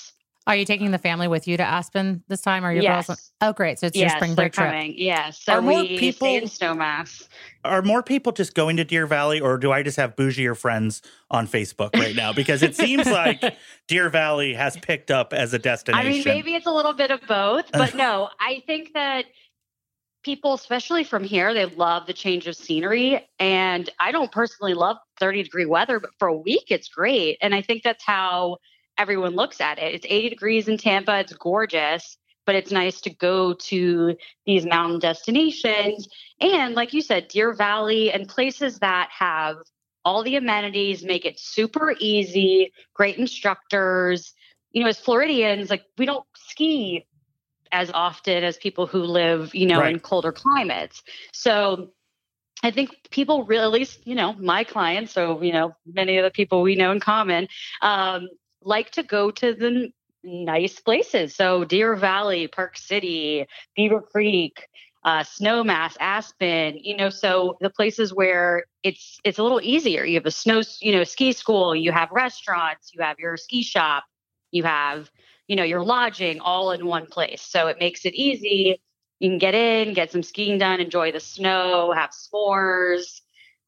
Are you taking the family with you to Aspen this time? Or your yes. girls? Oh, great. So it's yes, your spring they're break trip. coming. Yes. So Are more we people- stay in Snowmass. Are more people just going to Deer Valley, or do I just have bougier friends on Facebook right now? Because it seems like Deer Valley has picked up as a destination. I mean, maybe it's a little bit of both, but no, I think that people, especially from here, they love the change of scenery. And I don't personally love thirty degree weather, but for a week, it's great. And I think that's how everyone looks at it. It's eighty degrees in Tampa. It's gorgeous, but it's nice to go to these mountain destinations. And like you said, Deer Valley and places that have all the amenities, make it super easy, great instructors. You know, as Floridians, like we don't ski as often as people who live, you know, Right. in colder climates. So I think people really, at least, you know, my clients, so, you know, many of the people we know in common, um, like to go to the nice places. So Deer Valley, Park City, Beaver Creek, uh, Snowmass, Aspen, you know, so the places where it's, it's a little easier. You have a snow, you know, ski school, you have restaurants, you have your ski shop, you have, you know, your lodging all in one place. So it makes it easy. You can get in, get some skiing done, enjoy the snow, have s'mores,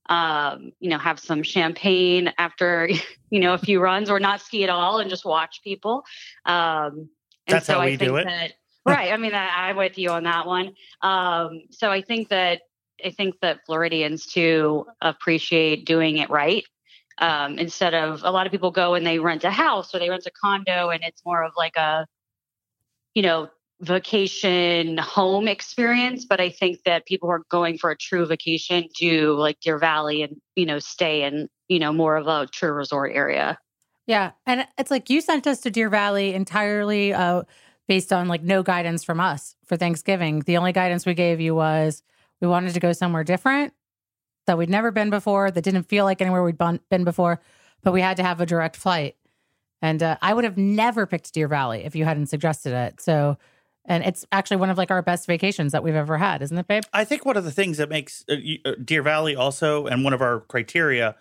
um, you know, have some champagne after, you know, a few runs, or not ski at all and just watch people. Um, and That's so how we I think do it. that, right. I mean, I, I'm with you on that one. Um, so I think that, I think that Floridians too appreciate doing it right. Um, instead of, a lot of people go and they rent a house or they rent a condo, and it's more of like a, you know, vacation home experience. But I think that people who are going for a true vacation do like Deer Valley and, you know, stay in, you know, more of a true resort area. Yeah. And it's like you sent us to Deer Valley entirely uh, based on like no guidance from us for Thanksgiving. The only guidance we gave you was we wanted to go somewhere different that we'd never been before, that didn't feel like anywhere we'd been before, but we had to have a direct flight. And uh, I would have never picked Deer Valley if you hadn't suggested it. So, and it's actually one of like our best vacations that we've ever had, isn't it, babe? I think one of the things that makes uh, you- uh, Deer Valley also, and one of our criteria,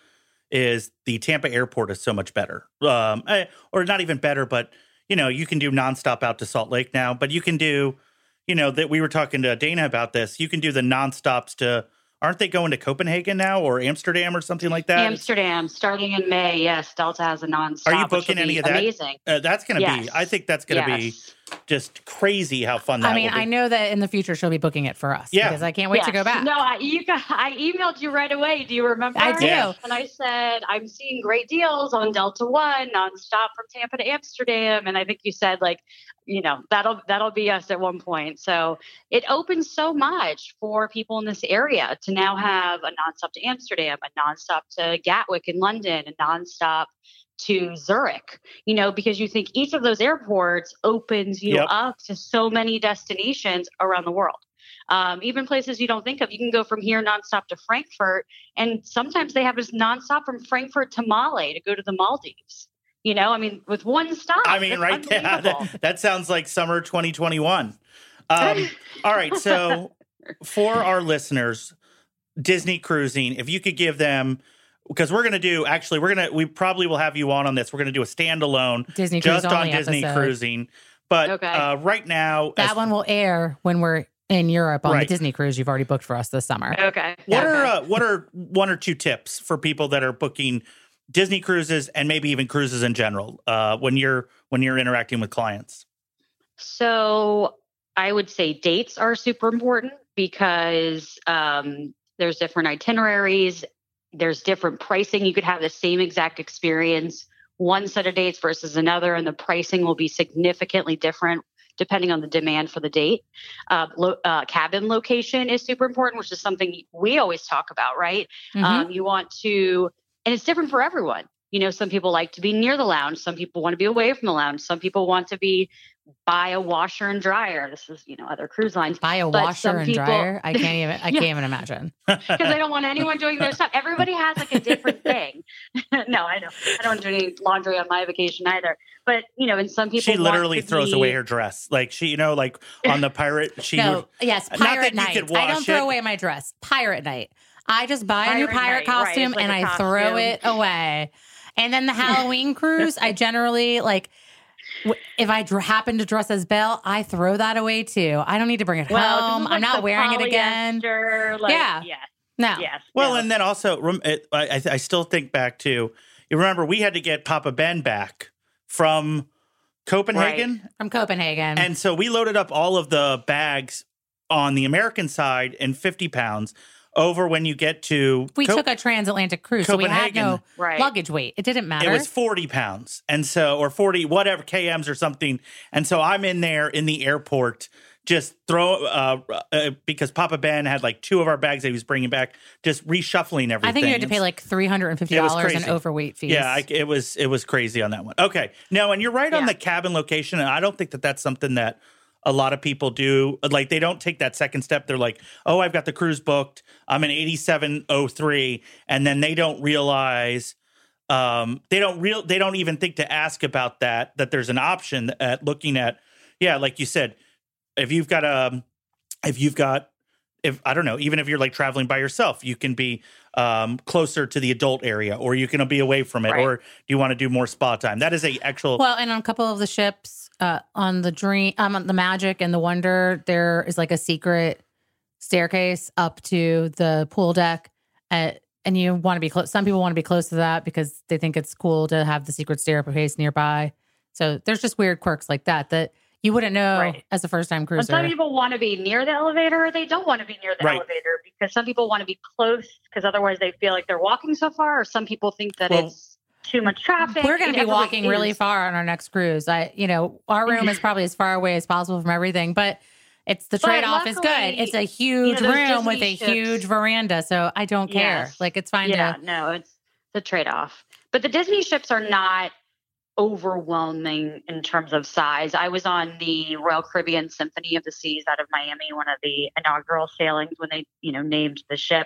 is the Tampa airport is so much better. Um, eh, or not even better, but, you know, you can do nonstop out to Salt Lake now, but you can do, you know, that we were talking to Dana about this. You can do the nonstops to, aren't they going to Copenhagen now or Amsterdam or something like that? Amsterdam, starting in May. Yes, Delta has a nonstop. Are you which will booking be any of that? Amazing. Uh, that's going to Yes. be, I think that's going to Yes. be just crazy how fun that I mean, will be. I know that in the future she'll be booking it for us Yeah. because I can't wait to Yes. go back. No, I, you got, I emailed you right away. Do you remember? I do. Yeah. And I said, I'm seeing great deals on Delta One, nonstop from Tampa to Amsterdam. And I think you said, like, you know, that'll that'll be us at one point. So it opens so much for people in this area to now have a nonstop to Amsterdam, a nonstop to Gatwick in London, a nonstop to Zurich, you know, because you think each of those airports opens you Yep. up to so many destinations around the world. Um, even places you don't think of. You can go from here nonstop to Frankfurt, and sometimes they have this nonstop from Frankfurt to Male to go to the Maldives. You know, I mean, with one stop. I mean, That's right? Yeah, unbelievable. that, that sounds like summer twenty twenty-one. Um, all right. So for our listeners, Disney cruising, if you could give them, because we're going to do, actually, we're going to, we probably will have you on on this. We're going to do a standalone Disney Cruise just on only Disney episode. cruising. But Okay. uh, right now, That as- one will air when we're in Europe on Right. the Disney cruise you've already booked for us this summer. Okay. what okay. are uh, what are one or two tips for people that are booking Disney cruises and maybe even cruises in general uh, when you're when you're interacting with clients? So I would say dates are super important because um, there's different itineraries. There's different pricing. You could have the same exact experience, one set of dates versus another, and the pricing will be significantly different depending on the demand for the date. Uh, lo- uh, cabin location is super important, which is something we always talk about, right? Mhm. Um, you want to, and it's different for everyone. You know, some people like to be near the lounge. Some people want to be away from the lounge. Some people want to be by a washer and dryer. This is, you know, other cruise lines Buy a but washer some and people- dryer. I can't even. I Yeah. can't even imagine. because I don't want anyone doing their stuff. Everybody has like a different thing. No, I don't. I don't do any laundry on my vacation either. But you know, and some people She want literally to throws be- away her dress. Like she, you know, like on the pirate, she No, would, yes, Not that pirate you night. could I don't wash throw it. away my dress. Pirate night. I just buy a new Pirate pirate night, right, costume it's like and a I throw costume. it away. And then the Halloween cruise, I generally like. If I dr- happen to dress as Belle, I throw that away too. I don't need to bring it well, home. like I'm not wearing it again. Like, yeah. Yes. No. Yes. Well, no. and then also, it, I, I still think back to, you remember we had to get Papa Ben back from Copenhagen. Right. From Copenhagen. And so we loaded up all of the bags on the American side in fifty pounds over when you get to we Co- took a transatlantic cruise, so we had no right. luggage weight. It didn't matter. It was forty pounds. And so, or forty, whatever, K Ms or something. And so I'm in there in the airport, just throw, uh, uh, because Papa Ben had like two of our bags that he was bringing back, just reshuffling everything. I think you had to pay like three hundred fifty dollars in overweight fees. Yeah, I, it was it was crazy on that one. Okay. No, and you're right yeah. on the cabin location. And I don't think that that's something that a lot of people do. Like, they don't take that second step. They're like, oh, I've got the cruise booked. I'm in eighty-seven oh three. And then they don't realize, um, they don't real, they don't even think to ask about that, that there's an option at looking at, yeah, like you said, if you've got a, if you've got, if I don't know, even if you're like traveling by yourself, you can be um, closer to the adult area, or you can be away from it, right. or do you want to do more spa time? That is a actual. Well, and on a couple of the ships, uh, on the Dream, um, on the Magic and the Wonder, there is like a secret staircase up to the pool deck, uh, and you want to be close. Some people want to be close to that because they think it's cool to have the secret staircase nearby. So there's just weird quirks like that that you wouldn't know right. as a first-time cruiser. But some people want to be near the elevator, or they don't want to be near the right. elevator, because some people want to be close because otherwise they feel like they're walking so far, or some people think that well, it's too much traffic. We're going to be walking is. really far on our next cruise. I, you know, our room is probably as far away as possible from everything, but it's the trade-off is good. It's a huge you know, room with a ships. huge veranda, so I don't care. Yes. Like, it's fine yeah, to... no, it's the trade-off. But the Disney ships are not overwhelming in terms of size. I was on the Royal Caribbean Symphony of the Seas out of Miami, one of the inaugural sailings when they, you know, named the ship.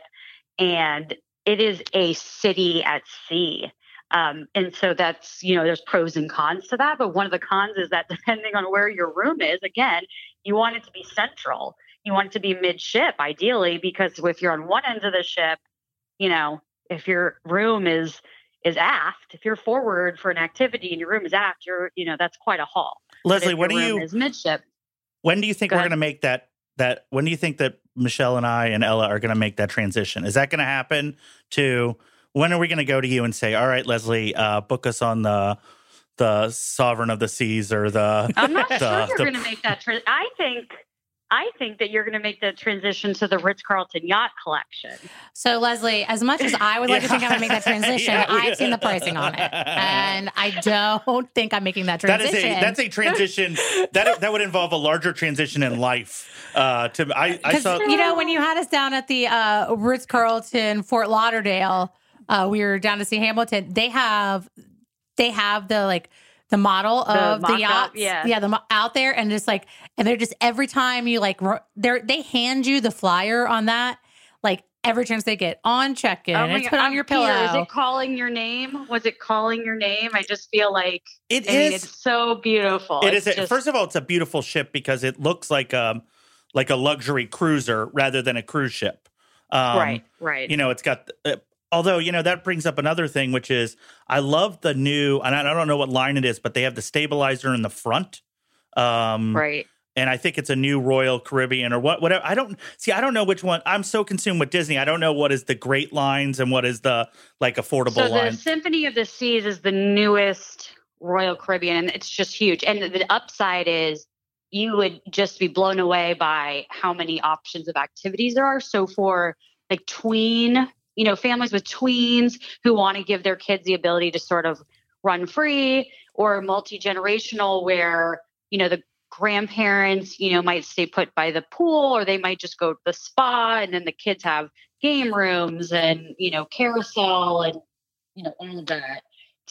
And it is a city at sea. Um, and so that's, you know, there's pros and cons to that. But one of the cons is that depending on where your room is, again, you want it to be central. You want it to be midship, ideally, because if you're on one end of the ship, you know, if your room is is aft, if you're forward for an activity and your room is aft, you're, you know, that's quite a haul. Leslie, what do you, is midship, when do you think Go we're going to make that, that, when do you think that Michelle and I and Ella are going to make that transition? Is that going to happen to, when are we going to go to you and say, all right, Leslie, uh, book us on the, the Sovereign of the Seas or the, I'm not the, sure you're the, going to make that. Tra- I think, I think that you're going to make the transition to the Ritz-Carlton Yacht Collection. So, Leslie, as much as I would like yeah. to think I would make that transition, yeah, I've seen the pricing on it, and I don't think I'm making that transition. That is a that's a transition that that would involve a larger transition in life. Uh, to I, I saw, you know, when you had us down at the uh, Ritz-Carlton Fort Lauderdale, uh, we were down to see Hamilton. They have they have the like. The model of the, the yachts, yeah, yeah, the out there, and just like, and they're just every time you like, they they hand you the flyer on that, like every chance they get on check-in, oh it's put on your pillow. Is it calling your name? Was it calling your name? I just feel like it I is. Mean, it's so beautiful. It it's is. Just, first of all, it's a beautiful ship because it looks like um like a luxury cruiser rather than a cruise ship. Um, right, right. You know, it's got. Uh, Although, you know, that brings up another thing, which is I love the new, and I don't know what line it is, but they have the stabilizer in the front. Um, right. And I think it's a new Royal Caribbean or what, whatever. I don't see. I don't know which one. I'm so consumed with Disney. I don't know what is the great lines and what is the like affordable so line. The Symphony of the Seas is the newest Royal Caribbean, and it's just huge. And the upside is you would just be blown away by how many options of activities there are. So for like tween, you know, families with tweens who want to give their kids the ability to sort of run free, or multi-generational where, you know, the grandparents, you know, might stay put by the pool, or they might just go to the spa, and then the kids have game rooms and, you know, carousel and, you know, all of that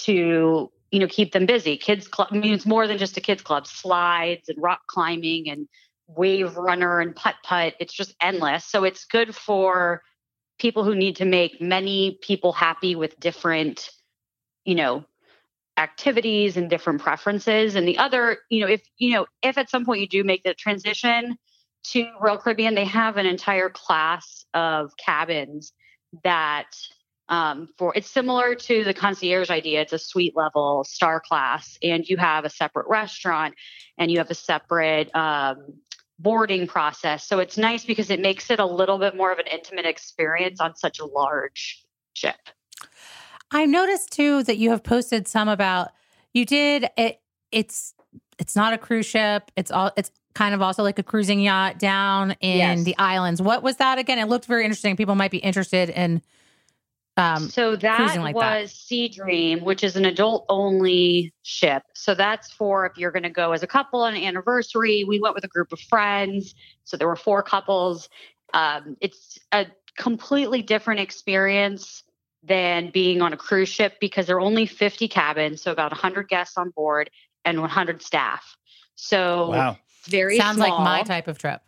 to, you know, keep them busy. Kids club, I mean, it's more than just a kids club, slides and rock climbing and wave runner and putt-putt. It's just endless. So it's good for people who need to make many people happy with different, you know, activities and different preferences. And the other, you know, if, you know, if at some point you do make the transition to Royal Caribbean, they have an entire class of cabins that Um, for it's similar to the concierge idea. It's a suite level star class, and you have a separate restaurant, and you have a separate um, boarding process. So it's nice because it makes it a little bit more of an intimate experience on such a large ship. I noticed too that you have posted some about you did it. It's it's not a cruise ship. It's all it's kind of also like a cruising yacht down in Yes. the islands. What was that again? It looked very interesting. People might be interested in. Um, so that cruising like was that. Sea Dream, which is an adult only ship. So that's for if you're going to go as a couple on an anniversary. We went with a group of friends. So there were four couples. Um, it's a completely different experience than being on a cruise ship because there are only fifty cabins. So about one hundred guests on board and one hundred staff. So Wow. it's very Sounds small. like my type of trip.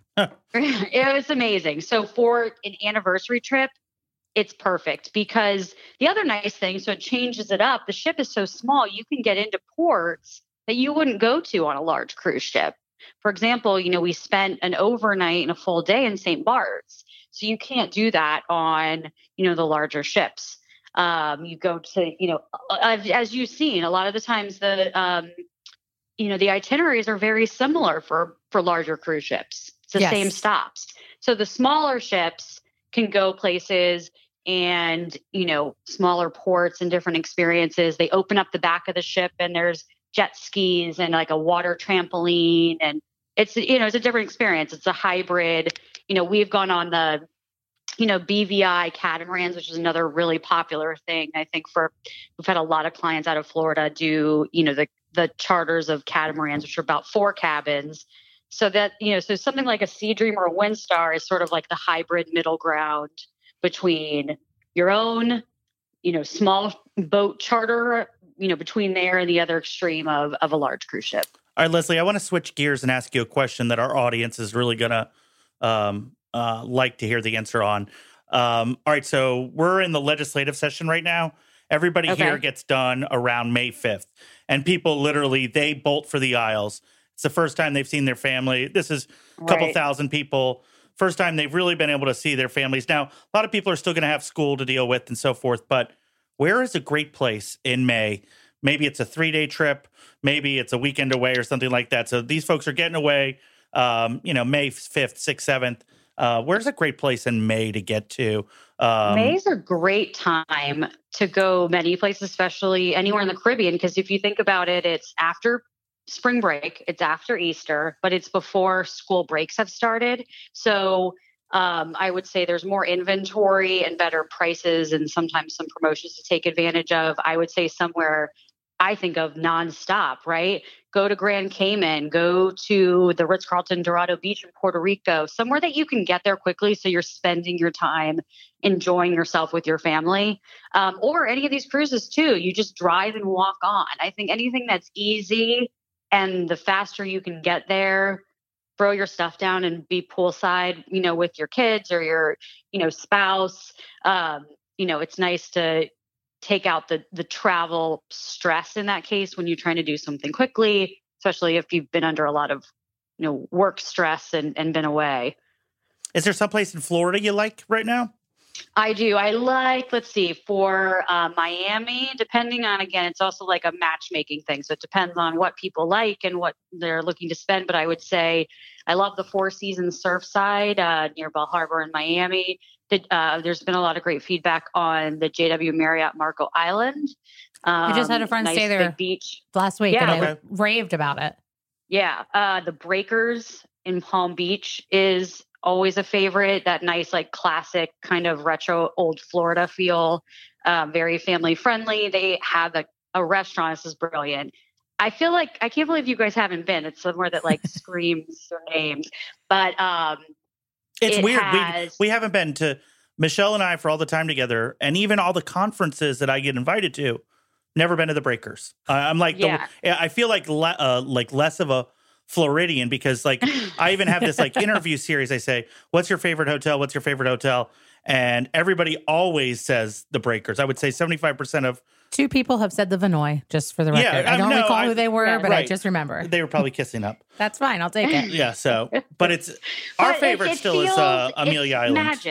It was amazing. So for an anniversary trip, it's perfect because the other nice thing, so it changes it up. The ship is so small, you can get into ports that you wouldn't go to on a large cruise ship. For example, you know, we spent an overnight and a full day in Saint Bart's. So you can't do that on, you know, the larger ships. Um, you go to, you know, as, as you've seen, a lot of the times the, um, you know, the itineraries are very similar for, for larger cruise ships. It's the Yes. same stops. So the smaller ships can go places and, you know, smaller ports and different experiences. They open up the back of the ship and there's jet skis and like a water trampoline. And it's, you know, it's a different experience. It's a hybrid. You know, we've gone on the, you know, B V I catamarans, which is another really popular thing. I think for, we've had a lot of clients out of Florida do, you know, the, the charters of catamarans, which are about four cabins. So that, you know, so something like a Sea Dream or a Windstar is sort of like the hybrid middle ground between your own, you know, small boat charter, you know, between there and the other extreme of, of a large cruise ship. All right, Leslie, I want to switch gears and ask you a question that our audience is really going to um, uh, like to hear the answer on. Um, all right, so we're in the legislative session right now. Everybody Okay. here gets done around May fifth, and people literally, they bolt for the aisles. It's the first time they've seen their family. This is a couple Right. thousand people. First time they've really been able to see their families. Now, a lot of people are still going to have school to deal with and so forth, but where is a great place in May? Maybe it's a three-day trip. Maybe it's a weekend away or something like that. So these folks are getting away, um, you know, May fifth, sixth, seventh. Uh, where's a great place in May to get to? Um, May's a great time to go many places, especially anywhere in the Caribbean, because if you think about it, it's after spring break, it's after Easter, but it's before school breaks have started. So um, I would say there's more inventory and better prices and sometimes some promotions to take advantage of. I would say somewhere I think of nonstop, right? Go to Grand Cayman, go to the Ritz-Carlton Dorado Beach in Puerto Rico, somewhere that you can get there quickly so you're spending your time enjoying yourself with your family. Um, or any of these cruises too, you just drive and walk on. I think anything that's easy and the faster you can get there, throw your stuff down and be poolside, you know, with your kids or your, you know, spouse. Um, you know, it's nice to take out the the travel stress in that case when you're trying to do something quickly, especially if you've been under a lot of, you know, work stress and, and been away. is there someplace in Florida you like right now? I do. I like, let's see, for uh, Miami, depending on, again, it's also like a matchmaking thing. So it depends on what people like and what they're looking to spend. But I would say I love the Four Seasons Surfside uh, near Bell Harbor in Miami. The, uh, there's been a lot of great feedback on the J W Marriott Marco Island. Um, I just had a friend nice stay there big beach. last week Yeah. and they Okay. raved about it. Yeah. Uh, the Breakers in Palm Beach is always a favorite. That nice, like classic kind of retro old Florida feel. Uh, very family friendly. They have a, a restaurant. This is brilliant. I feel like, I can't believe you guys haven't been. It's somewhere that like screams their names. But um, It's it weird. has- We we haven't been to Michelle and I for all the time together, and even all the conferences that I get invited to. Never been to the Breakers. Uh, I'm like, Yeah. the, I feel like le, uh, like less of a Floridian because like I even have this like interview series. I say, "What's your favorite hotel? What's your favorite hotel?" And everybody always says the Breakers. I would say seventy-five percent of Two people have said the Vinoy, just for the Yeah, record. I I don't know, recall I- who they were, yeah, but I right. just remember. they were probably kissing up. That's fine. I'll take it. Yeah. So, but it's our But it- favorite it still is feels- uh, Amelia it's Island. Magic.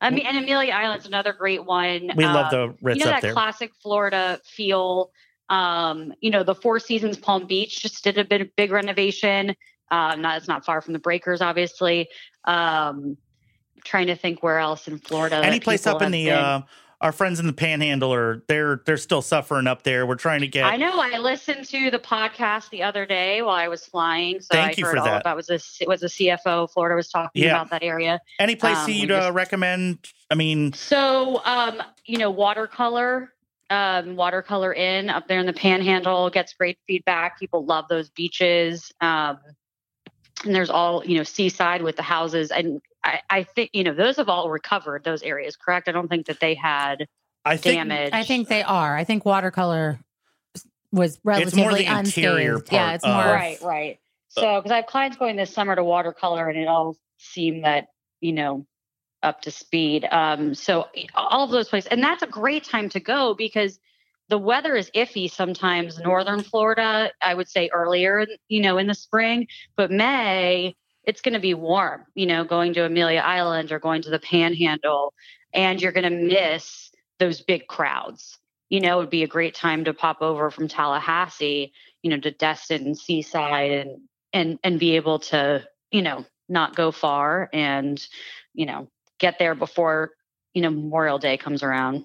I mean, and Amelia Island's another great one. We um, love the Ritz you know, up that there. classic Florida feel. Um, you know, the Four Seasons Palm Beach just did a bit of big renovation. Um, not, it's not far from the Breakers, obviously. Um, trying to think where else in Florida. Any place up in the, uh, our friends in the Panhandle are, they're, they're still suffering up there. We're trying to get. I know. I listened to the podcast the other day while I was flying. So Thank I you heard for all that. about, was a, it was a C F O Florida was talking Yeah. about that area. Any place Um, you'd we just- uh, recommend? I mean, So, um, you know, watercolor, um, watercolor in up there in the Panhandle gets great feedback. People love those beaches. Um, and there's all, you know, seaside with the houses. And I, I think, you know, those have all recovered those areas, correct? I don't think that they had I think damage. I think they are. I think watercolor was more relatively the interior unscathed. Yeah, part it's of- more Right, right. So, because I have clients going this summer to watercolor and it all seemed that, you know, up to speed. Um, so all of those places, and that's a great time to go because the weather is iffy sometimes. Northern Florida, I would say earlier, you know, in the spring, but May, it's going to be warm, you know, going to Amelia Island or going to the Panhandle, and you're going to miss those big crowds. You know, it would be a great time to pop over from Tallahassee, you know, to Destin and Seaside and, and, and be able to, you know, not go far and, you know, get there before, you know, Memorial Day comes around.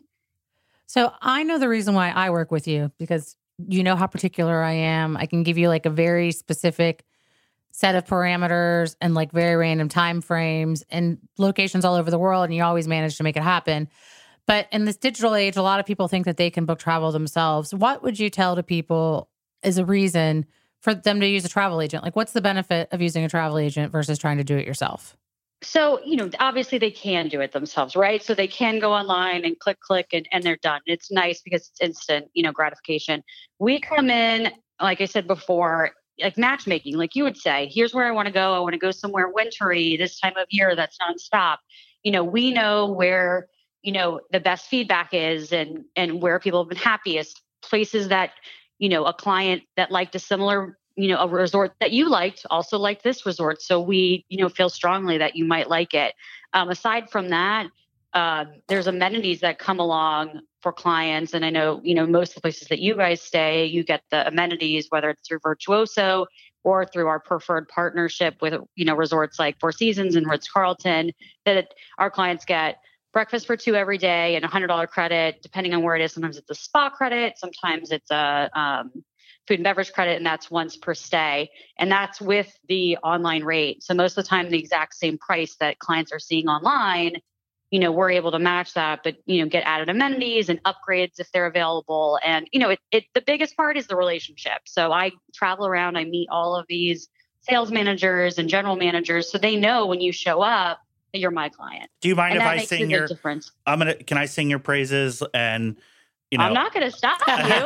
So I know the reason why I work with you because you know how particular I am. I can give you like a very specific set of parameters and like very random time frames and locations all over the world, and you always manage to make it happen. But in this digital age, a lot of people think that they can book travel themselves. What would you tell to people is a reason for them to use a travel agent? Like, what's the benefit of using a travel agent versus trying to do it yourself? So, you know, obviously they can do it themselves, right? So they can go online and click, click, and, and they're done. It's nice because it's instant, you know, gratification. We come in, like I said before, like matchmaking, like you would say, here's where I want to go. I want to go somewhere wintry this time of year that's nonstop. You know, we know where, you know, the best feedback is and, and where people have been happiest, places that, you know, a client that liked a similar you know, a resort that you liked also liked this resort. So we, you know, feel strongly that you might like it. Um, aside from that, uh, there's amenities that come along for clients. And I know, you know, most of the places that you guys stay, you get the amenities, whether it's through Virtuoso or through our preferred partnership with, you know, resorts like Four Seasons and Ritz-Carlton, that our clients get breakfast for two every day and a one hundred dollars credit, depending on where it is. Sometimes it's a spa credit. Sometimes it's a, um, food and beverage credit, and that's once per stay. And that's with the online rate. So most of the time, the exact same price that clients are seeing online, you know, we're able to match that, but, you know, get added amenities and upgrades if they're available. And, you know, it, it the biggest part is the relationship. So I travel around, I meet all of these sales managers and general managers. So they know when you show up that you're my client. Do you mind And if that I makes a sing big your, difference. I'm going to, can I sing your praises and, you know, I'm not going to stop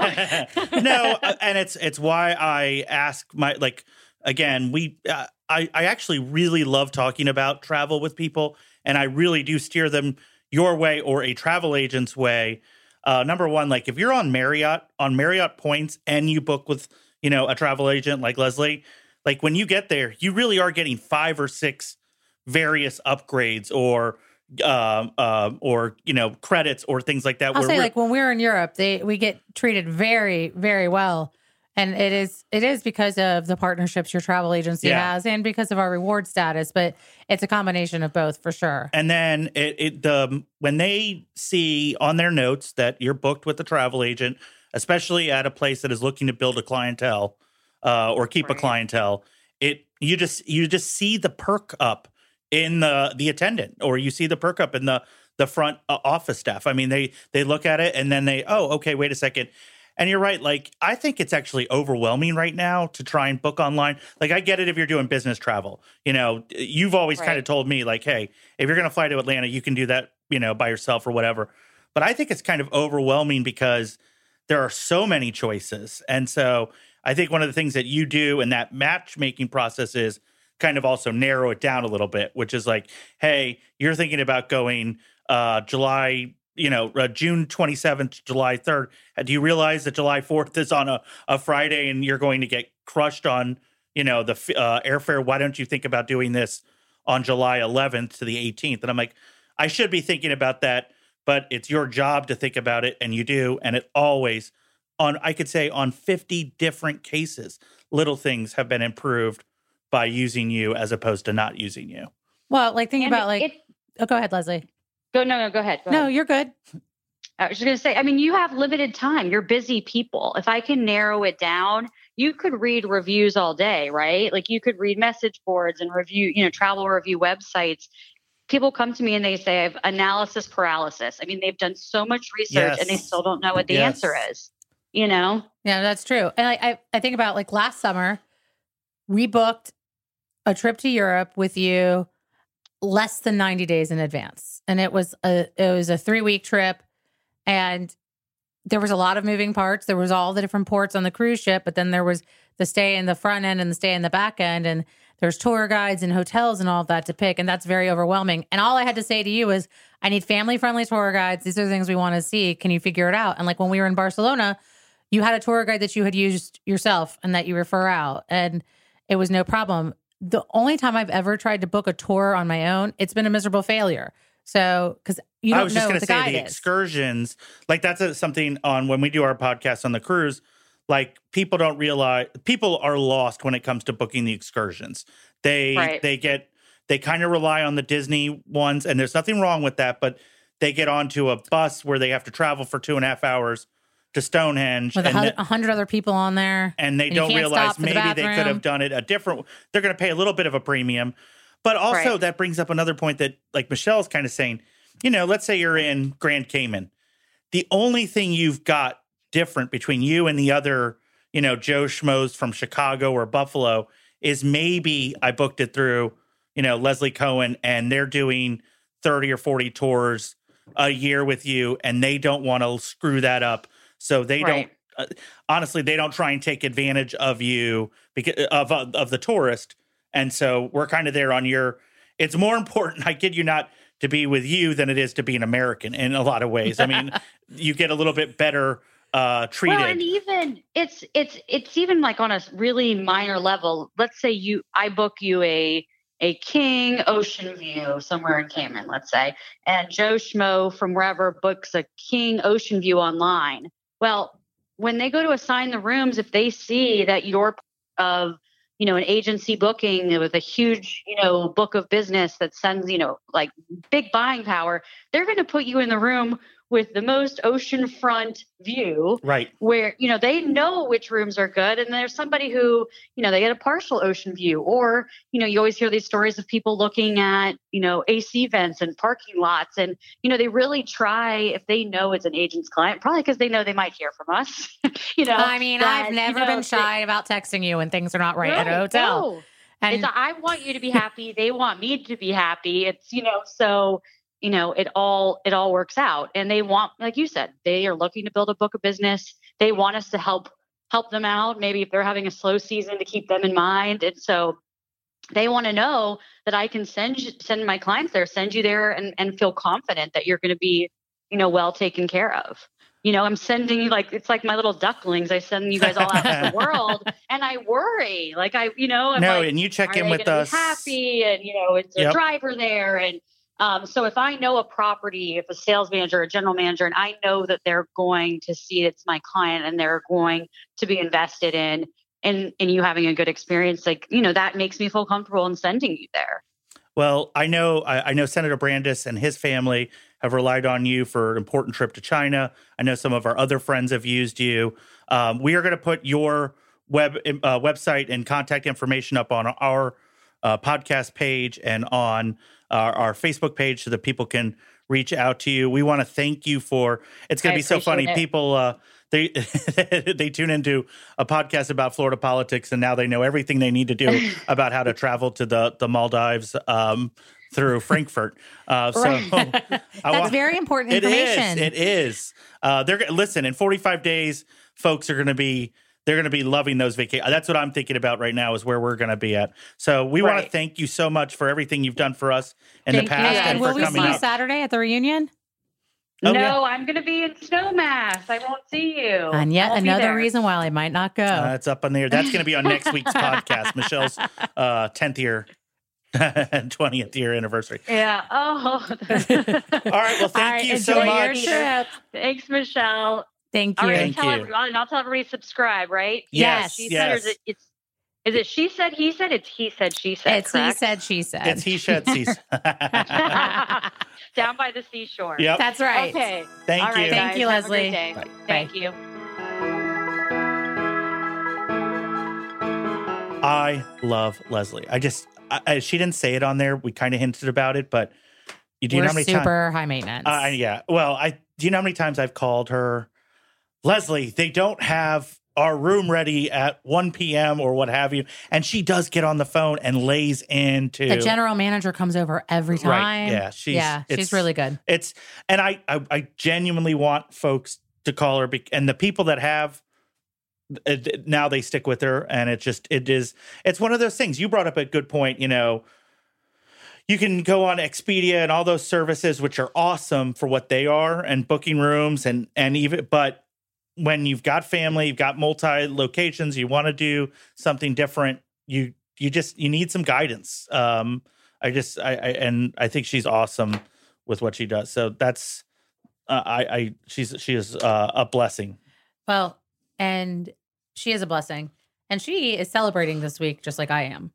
you. no, and it's it's why I ask my like again we uh, I I actually really love talking about travel with people, and I really do steer them your way or a travel agent's way. Uh, number one, like if you're on Marriott on Marriott points and you book with you know a travel agent like Leslie, like when you get there, you really are getting five or six various upgrades or. Um, uh, or you know, credits or things like that. I'll where say, we're- like when we're in Europe, they we get treated very, very well, and it is it is because of the partnerships your travel agency Yeah. has, and because of our reward status. But it's a combination of both for sure. And then it, it the when they see on their notes that you're booked with a travel agent, especially at a place that is looking to build a clientele uh, or keep Right. a clientele, it you just you just see the perk up in the the attendant, or you see the perk up in the the front uh, office staff. I mean, they they look at it and then they oh okay wait a second. And you're right. Like, I think it's actually overwhelming right now to try and book online. Like, I get it if you're doing business travel. You know, you've always Right. kind of told me, like, hey, if you're going to fly to Atlanta, you can do that, you know, by yourself or whatever. But I think it's kind of overwhelming because there are so many choices. And so I think one of the things that you do in that matchmaking process is kind of also narrow it down a little bit, which is like, hey, you're thinking about going uh, July you know, uh, June twenty-seventh to July third. Uh, do you realize that July fourth is on a, a Friday and you're going to get crushed on, you know, the uh, airfare? Why don't you think about doing this on July eleventh to the eighteenth? And I'm like, I should be thinking about that, but it's your job to think about it, and you do. And it always, on I could say on fifty different cases, little things have been improved by using you as opposed to not using you. Well, like think And about like, it, oh, go ahead, Leslie. go, no, no, go ahead. Go No, ahead. you're good. I was just going to say, I mean, you have limited time. You're busy people. If I can narrow it down, you could read reviews all day, right? Like you could read message boards and review, you know, travel review websites. People come to me and they say, I have analysis paralysis. I mean, they've done so much research Yes. and they still don't know what the Yes. answer is, you know? Yeah, that's true. And I, I, I think about like last summer, we booked a trip to Europe with you less than ninety days in advance. And it was a, it was a three week trip. And there was a lot of moving parts. There was all the different ports on the cruise ship, but then there was the stay in the front end and the stay in the back end. And there's tour guides and hotels and all of that to pick. And that's very overwhelming. And all I had to say to you was, I need family friendly tour guides. These are the things we want to see. Can you figure it out? And like when we were in Barcelona, you had a tour guide that you had used yourself and that you refer out. And it was no problem. The only time I've ever tried to book a tour on my own, it's been a miserable failure. So, because you don't I was know just what going the to say guide the is. excursions, like that's a, something on when we do our podcast on the cruise, like people don't realize, people are lost when it comes to booking the excursions. They, Right. they get, they kind of rely on the Disney ones, and there's nothing wrong with that, but they get onto a bus where they have to travel for two and a half hours to Stonehenge. With a and hun- th- a hundred other people on there. and they And you don't can't realize stop for the maybe they could bathroom. have done it a different. They're going to pay a little bit of a premium, but also Right. that brings up another point that, like Michelle's kind of saying. You know, let's say you're in Grand Cayman. The only thing you've got different between you and the other, you know, Joe Schmoes from Chicago or Buffalo is maybe I booked it through, you know, Leslie Cohen, and they're doing thirty or forty tours a year with you, and they don't want to screw that up. So they Right. don't, uh, honestly, they don't try and take advantage of you because of, of, of the tourist. And so we're kind of there on your, it's more important, I kid you not, to be with you than it is to be an American in a lot of ways. I mean, you get a little bit better uh, treated. Well, and even it's it's it's even like on a really minor level. Let's say you, I book you a a King Ocean View somewhere in Cayman, let's say, and Joe Schmo from wherever books a King Ocean View online. Well, when they go to assign the rooms, if they see that you're of you know, an agency booking with a huge, you know, book of business that sends, you know, like big buying power, they're going to put you in the room with the most oceanfront view, right? Where, you know, they know which rooms are good. And there's somebody who, you know, they get a partial ocean view, or, you know, you always hear these stories of people looking at, you know, A C vents and parking lots. And, you know, they really try, if they know it's an agent's client, probably because they know they might hear from us, you know. I mean, that, I've never you know, been shy they, about texting you when things are not right no, at a hotel. No. And It's, I want you to be happy. They want me to be happy. It's, you know, so, you know, it all, it all works out. And they want, like you said, they are looking to build a book of business. They want us to help, help them out. Maybe if they're having a slow season, to keep them in mind. And so they want to know that I can send, send my clients there, send you there and, and feel confident that you're going to be, you know, well taken care of. You know, I'm sending you like, it's like my little ducklings. I send you guys all out to the world, and I worry, like I, you know, I'm no, like, and you check are in they with gonna us. be happy, and you know, it's a Yep. driver there, and um, so if I know a property, if a sales manager, a general manager, and I know that they're going to see it's my client, and they're going to be invested in, and in you having a good experience, like you know, that makes me feel comfortable in sending you there. Well, I know I, I know Senator Brandis and his family have relied on you for an important trip to China. I know some of our other friends have used you. Um, we are going to put your web uh, website and contact information up on our uh, podcast page and on our, our Facebook page so that people can reach out to you. We want to thank you for. It's going to I be so funny. appreciate it. People uh, they they tune into a podcast about Florida politics, and now they know everything they need to do about how to travel to the the Maldives um, through Frankfurt. Uh, so Right. I that's want- very important it information. is. It is. Uh, they're gonna- listen in forty-five days. Folks are going to be. They're going to be loving those vacations. That's what I'm thinking about right now. Is where we're going to be at. So we want to Right. thank you so much for everything you've done for us in Thank the you. past Yeah, and and will for we see coming you up. Saturday at the reunion? Oh, no, yeah. I'm going to be in Snowmass. I won't see you. And yet I'll be another there. reason why I might not go. Uh, it's up on there. That's going to be on next week's podcast. Michelle's uh, tenth year twentieth year anniversary. Yeah. Oh. All right. Well, thank right, you so enjoy your much. trip. Thanks, Michelle. Thank All you. right, Thank tell you. everyone, and I'll tell everybody to subscribe, right? Yes. She yes. said, or is it, it's, is it she said, he said? It's he said, she said, It's he correct? said, she said. It's he said, she said. Down by the seashore. Yep. That's right. Okay. Thank All right, you. Thank guys, you, have a Leslie. great day. Bye. Thank you. I love Leslie. I just, I, I, she didn't say it on there. We kind of hinted about it, but you do We're know how many times? super high maintenance. Uh, yeah. Well, I do you know how many times I've called her, Leslie, they don't have our room ready at one p.m. or what have you. And she does get on the phone and lays into the general manager comes over every time. Right. Yeah. She's, yeah, she's it's- really good. It's, and I, I, I genuinely want folks to call her, be, and the people that have, it, now they stick with her, and it just, it is, it's one of those things. You brought up a good point, you know, you can go on Expedia and all those services, which are awesome for what they are, and booking rooms, and, and even, but when you've got family, you've got multi locations, you want to do something different, you, you just, you need some guidance. Um, I just, I, I, and I think she's awesome with what she does. So that's, uh, I, I, she's, she is uh, a blessing. Well, and she is a blessing. And she is celebrating this week, just like I am.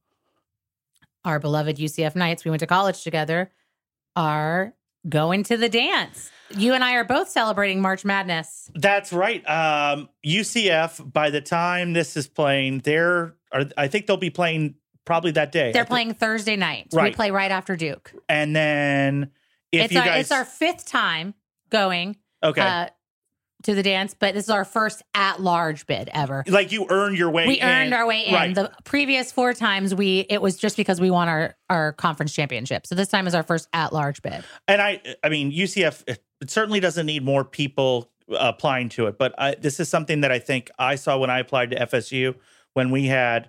Our beloved U C F Knights, we went to college together, are going to the dance. You and I are both celebrating March Madness. That's right. Um, U C F, by the time this is playing, they're, are, I think they'll be playing probably that day. They're playing Thursday night. Right. We play right after Duke. And then if it's you our, guys, it's our fifth time going okay. uh, to the dance, but this is our first at-large bid ever. Like you earned your way We in. earned our way in. Right. The previous four times, we it was just because we won our, our conference championship. So this time is our first at-large bid. And I, I mean, U C F, it certainly doesn't need more people applying to it. But I, this is something that I think I saw when I applied to F S U, when we had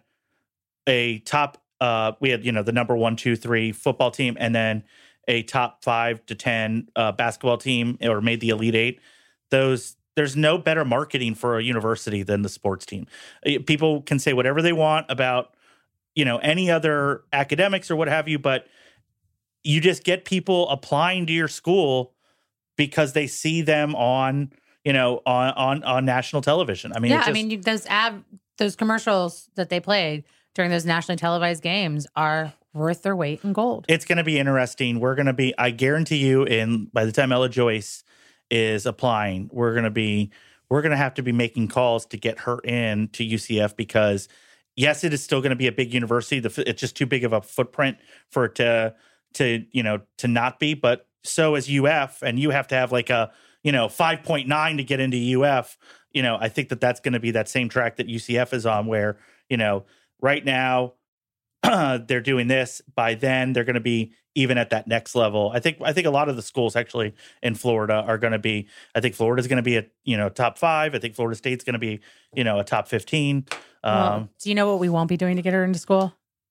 a top, uh, we had, you know, the number one, two, three football team, and then a top five to ten uh, basketball team, or made the Elite Eight. Those, there's no better marketing for a university than the sports team. People can say whatever they want about, you know, any other academics or what have you, but you just get people applying to your school because they see them on, you know, on on, on national television. I mean, yeah, it's I just, mean, you, those ad, those commercials that they played during those nationally televised games are worth their weight in gold. it's going to be interesting. We're going to be, I guarantee you, in by the time Ella Joyce is applying, we're going to be, we're going to have to be making calls to get her in to U C F, because yes, it is still going to be a big university. The, it's just too big of a footprint for it to, to, you know, to not be, but so is U F, and you have to have like a, you know, five point nine to get into U F. You know, I think that that's going to be that same track that U C F is on, where, you know, right now they're doing this. By then they're going to be even at that next level. I think, I think a lot of the schools actually in Florida are going to be, I think Florida's going to be a, you know, top five. I think Florida State's going to be, you know, a top fifteen. Well, Um, do you know what we won't be doing to get her into school?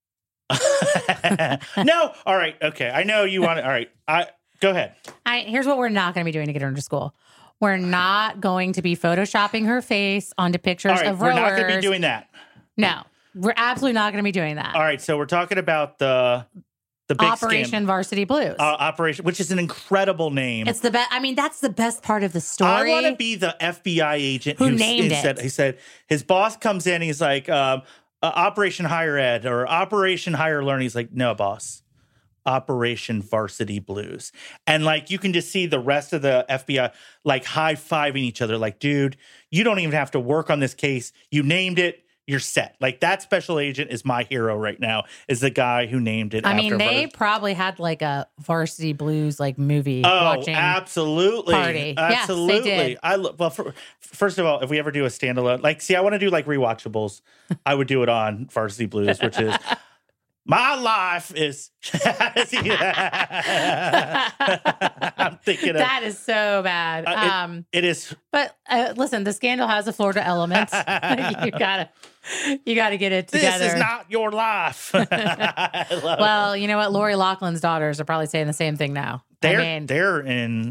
no. All right. Okay. I know you want to, all right. I go ahead. I, here's what we're not going to be doing to get her into school. We're not going to be photoshopping her face onto pictures All right. of We're rowers. not going to be doing that. No, we're absolutely not going to be doing that. All right. So we're talking about the, the big Operation scandal. Varsity Blues. Uh, Operation, which is an incredible name. It's the best. I mean, that's the best part of the story. I want to be the F B I agent Who who named he it. Said, he said his boss comes in. He's like, um, uh, Operation Higher Ed or Operation Higher Learning. He's like, no, boss. Operation Varsity Blues. And like, you can just see the rest of the F B I like high-fiving each other. Like, dude, you don't even have to work on this case. You named it. You're set. Like, that special agent is my hero right now, is the guy who named it. I after mean, they Vars- probably had like a Varsity Blues like movie Oh, watching. absolutely. party. Yes, they Absolutely. did. I lo- well, for, first of all, if we ever do a standalone, like, see, I want to do like rewatchables. I would do it on Varsity Blues, which is my life is. I'm thinking of That is so bad. Uh, it- um, it is. but uh, listen, the scandal has a Florida element. you gotta, you gotta get it This together. is not your life. I love it. Well, you know what? Lori Loughlin's daughters are probably saying the same thing now. They're I mean, they're in.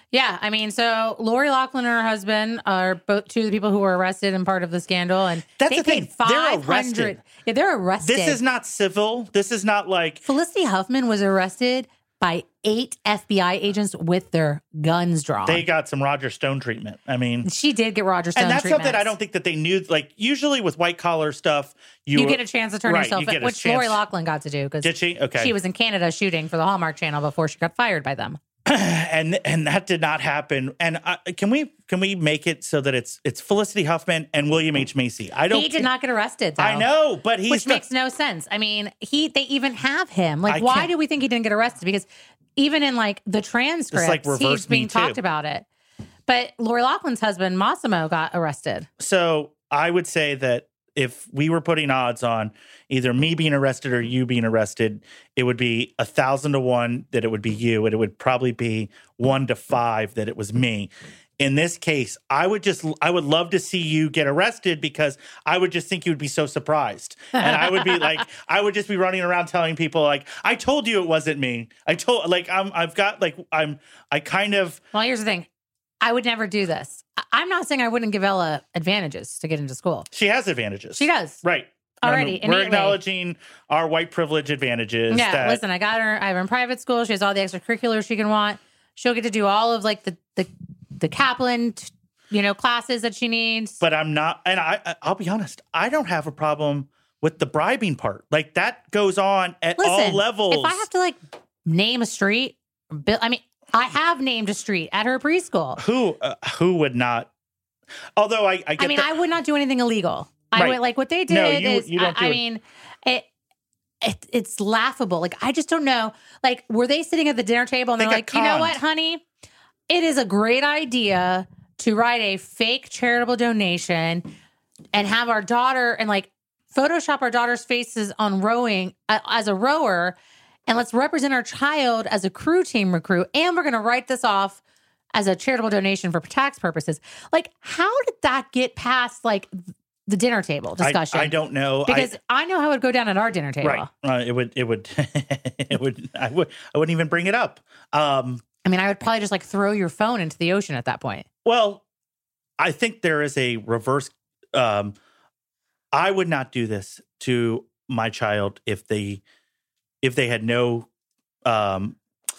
Yeah, I mean, so Lori Loughlin and her husband are both two of the people who were arrested and part of the scandal, and That's they the paid thing. They're five hundred. arrested. Yeah, they're arrested. This is not civil. This is not like Felicity Huffman was arrested by eight F B I agents with their guns drawn. they got some Roger Stone treatment. I mean, she did get Roger Stone and that's treatments. something I don't think that they knew. Like usually with white collar stuff, you, You get a chance to turn right, yourself you get in, a which chance- Lori Loughlin got to do because Did she? Okay. she was in Canada shooting for the Hallmark Channel before she got fired by them. and and that did not happen. And uh, can we can we make it so that it's it's Felicity Huffman and William H. Macy? I don't. He did thi- not get arrested, though. I know, but he's Which the- makes no sense. I mean, he they even have him. Like, I why can't- do we think he didn't get arrested? Because even in like the transcripts, like he's reverse Me being Too. talked about it. But Lori Loughlin's husband, Massimo, got arrested. So I would say that if we were putting odds on either me being arrested or you being arrested, it would be a thousand to one that it would be you, and it would probably be one to five that it was me. In this case, I would just, I would love to see you get arrested because I would just think you would be so surprised. And I would be like, I would just be running around telling people like, I told you it wasn't me. I told, like, I'm, I've got like, I'm, I kind of, Well, here's the thing. I would never do this. I- I'm not saying I wouldn't give Ella advantages to get into school. she has advantages. She does. Right. Already, And we're innately. acknowledging our white privilege advantages. Yeah, that, listen, I got her. I have her in private school. She has all the extracurriculars she can want. She'll get to do all of like the the the Kaplan, t- you know, classes that she needs. But I'm not, and I, I- I'll be honest, I don't have a problem with the bribing part. Like that goes on at all Listen, levels. if I have to like name a street, bill, I mean, I have named a street at her preschool. who, uh, who would not? Although I, I get I mean, that- I would not do anything illegal. I Right. would like what they did No, you- is. you don't I, do I it. mean, it, it it's laughable. Like I just don't know. Like were they sitting at the dinner table and They they're got like, you know conned. what, honey, it is a great idea to write a fake charitable donation and have our daughter and like Photoshop our daughter's faces on rowing uh, as a rower, and let's represent our child as a crew team recruit, and we're going to write this off as a charitable donation for tax purposes. Like, how did that get past like the dinner table discussion? I, I don't know. because I, know how it would go down at our dinner I, table. right. Uh, it would, it would, it would, I would, I wouldn't even bring it up. Um, I mean, I would probably just like throw your phone into the ocean at that point. Well, I think there is a reverse. Um, I would not do this to my child if they if they had no um,